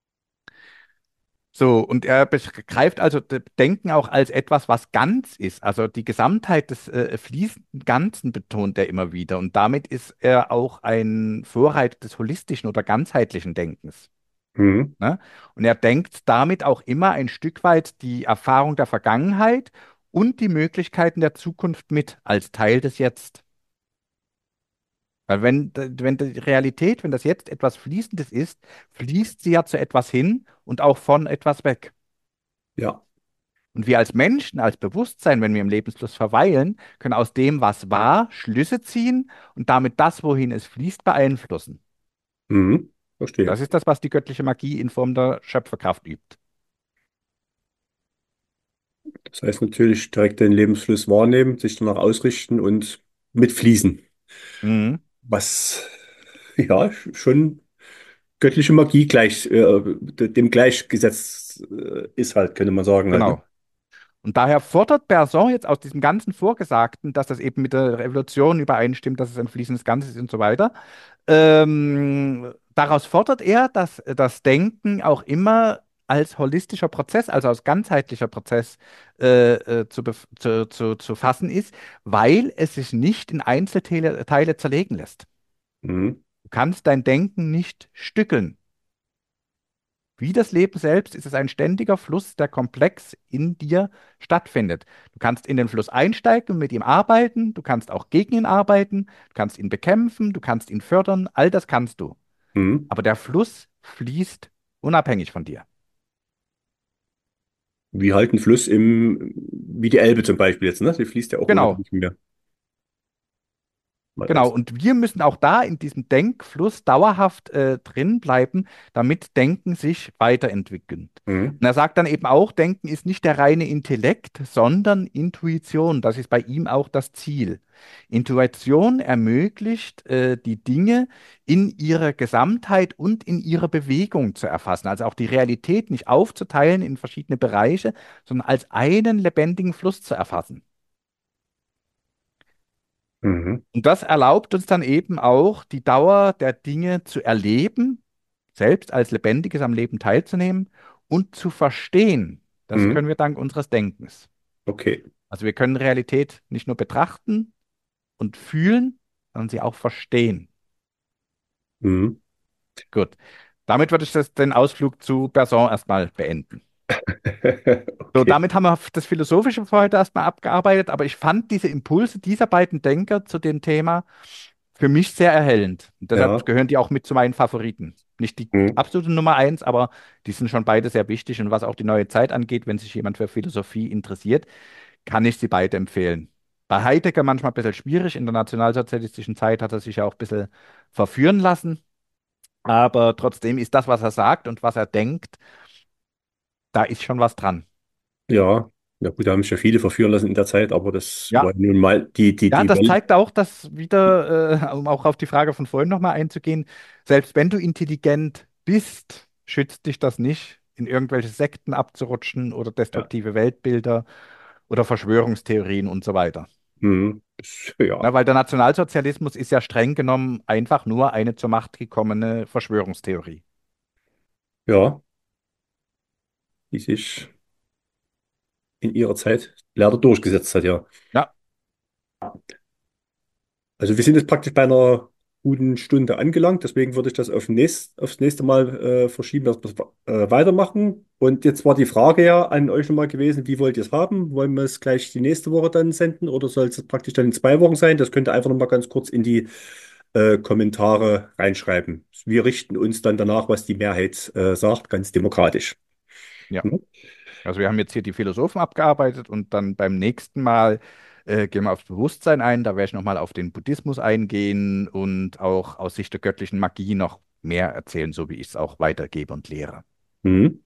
So, und er begreift also Denken auch als etwas, was ganz ist. Also die Gesamtheit des fließenden Ganzen betont er immer wieder. Und damit ist er auch ein Vorreiter des holistischen oder ganzheitlichen Denkens. Mhm. Ne? Und er denkt damit auch immer ein Stück weit die Erfahrung der Vergangenheit und die Möglichkeiten der Zukunft mit als Teil des Jetzt. Weil wenn die Realität, wenn das Jetzt etwas Fließendes ist, fließt sie ja zu etwas hin und auch von etwas weg. Ja. Und wir als Menschen, als Bewusstsein, wenn wir im Lebensfluss verweilen, können aus dem, was war, Schlüsse ziehen und damit das, wohin es fließt, beeinflussen. Mhm. Und Verstehe. das ist das, was die göttliche Magie in Form der Schöpferkraft übt. Das heißt natürlich direkt den Lebensfluss wahrnehmen, sich danach ausrichten und mitfließen. Mhm. Was ja schon göttliche Magie dem gleichgesetzt ist halt, könnte man sagen halt, ne? Genau. Und daher fordert Bergson jetzt aus diesem ganzen Vorgesagten, dass das eben mit der Revolution übereinstimmt, dass es ein fließendes Ganzes ist und so weiter, daraus fordert er, dass das Denken auch immer als holistischer Prozess, also als ganzheitlicher Prozess zu fassen ist, weil es sich nicht in Einzelteile zerlegen lässt. Mhm. Du kannst dein Denken nicht stückeln. Wie das Leben selbst ist es ein ständiger Fluss, der komplex in dir stattfindet. Du kannst in den Fluss einsteigen und mit ihm arbeiten, du kannst auch gegen ihn arbeiten, du kannst ihn bekämpfen, du kannst ihn fördern, all das kannst du. Mhm. Aber der Fluss fließt unabhängig von dir. Wie halt ein Fluss wie die Elbe zum Beispiel jetzt, ne? Die fließt ja auch Genau. unabhängig von mir. Mal Genau, als. und wir müssen auch da in diesem Denkfluss dauerhaft drin bleiben, damit Denken sich weiterentwickelt. Mhm. Und er sagt dann eben auch, Denken ist nicht der reine Intellekt, sondern Intuition. Das ist bei ihm auch das Ziel. Intuition ermöglicht, die Dinge in ihrer Gesamtheit und in ihrer Bewegung zu erfassen. Also auch die Realität nicht aufzuteilen in verschiedene Bereiche, sondern als einen lebendigen Fluss zu erfassen. Mhm. Und das erlaubt uns dann eben auch, die Dauer der Dinge zu erleben, selbst als Lebendiges am Leben teilzunehmen und zu verstehen. Das Mhm. können wir dank unseres Denkens. Okay. Also wir können Realität nicht nur betrachten und fühlen, sondern sie auch verstehen. Mhm. Gut. Damit würde ich den Ausflug zu Bergson erstmal beenden. So, Okay. damit haben wir das Philosophische für heute erstmal abgearbeitet, aber ich fand diese Impulse dieser beiden Denker zu dem Thema für mich sehr erhellend. Und deshalb Ja. gehören die auch mit zu meinen Favoriten. Nicht die Mhm. absolute Nummer eins, aber die sind schon beide sehr wichtig. Und was auch die neue Zeit angeht, wenn sich jemand für Philosophie interessiert, kann ich sie beide empfehlen. Bei Heidegger manchmal ein bisschen schwierig. In der nationalsozialistischen Zeit hat er sich ja auch ein bisschen verführen lassen. Aber trotzdem ist das, was er sagt und was er denkt, da ist schon was dran. Ja. Ja gut, da haben sich ja viele verführen lassen in der Zeit, aber das Ja, war nun mal ja, die das Welt. zeigt auch, dass wieder, um auch auf die Frage von vorhin nochmal einzugehen, selbst wenn du intelligent bist, schützt dich das nicht, in irgendwelche Sekten abzurutschen oder Ja. destruktive Weltbilder oder Verschwörungstheorien und so weiter. Mhm. Ja. Na, weil der Nationalsozialismus ist ja streng genommen einfach nur eine zur Macht gekommene Verschwörungstheorie. Ja. Die sich in ihrer Zeit leider durchgesetzt hat, ja. Ja, Also wir sind jetzt praktisch bei einer guten Stunde angelangt, deswegen würde ich das aufs nächste Mal verschieben, dass wir es weitermachen. Und jetzt war die Frage ja an euch nochmal gewesen, wie wollt ihr es haben? Wollen wir es gleich die nächste Woche dann senden oder soll es praktisch dann in 2 Wochen sein? Das könnt ihr einfach nochmal ganz kurz in die Kommentare reinschreiben. Wir richten uns dann danach, was die Mehrheit sagt, ganz demokratisch. ja. Hm? Also wir haben jetzt hier die Philosophen abgearbeitet und dann beim nächsten Mal gehen wir aufs Bewusstsein ein. Da werde ich nochmal auf den Buddhismus eingehen und auch aus Sicht der göttlichen Magie noch mehr erzählen, so wie ich es auch weitergebe und lehre. Mhm.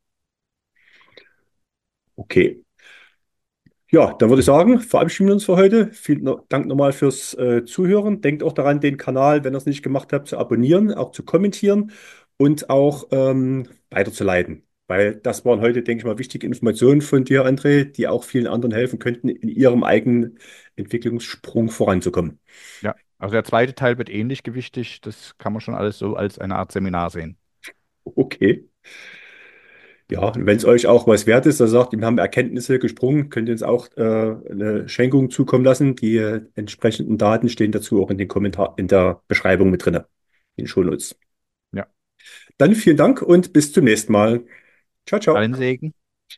Okay. Ja, dann würde ich sagen, verabschieden wir uns für heute. Vielen Dank nochmal fürs Zuhören. Denkt auch daran, den Kanal, wenn ihr es nicht gemacht habt, zu abonnieren, auch zu kommentieren und auch weiterzuleiten. Weil das waren heute, denke ich mal, wichtige Informationen von dir, André, die auch vielen anderen helfen könnten, in ihrem eigenen Entwicklungssprung voranzukommen. Ja, also der zweite Teil wird ähnlich gewichtig. Das kann man schon alles so als eine Art Seminar sehen. Okay. Ja, und wenn es euch auch was wert ist, da sagt, wir haben Erkenntnisse gesprungen, könnt ihr uns auch eine Schenkung zukommen lassen. Die entsprechenden Daten stehen dazu auch in den in der Beschreibung mit drin, in den Shownotes. Ja, Dann vielen Dank und bis zum nächsten Mal. Ciao, ciao. allen Segen.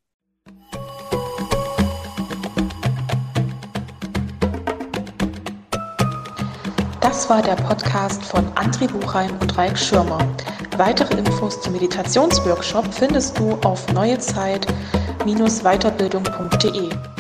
Das war der Podcast von André Buchheim und Raik Schirmer. Weitere Infos zum Meditationsworkshop findest du auf neuezeit-weiterbildung.de.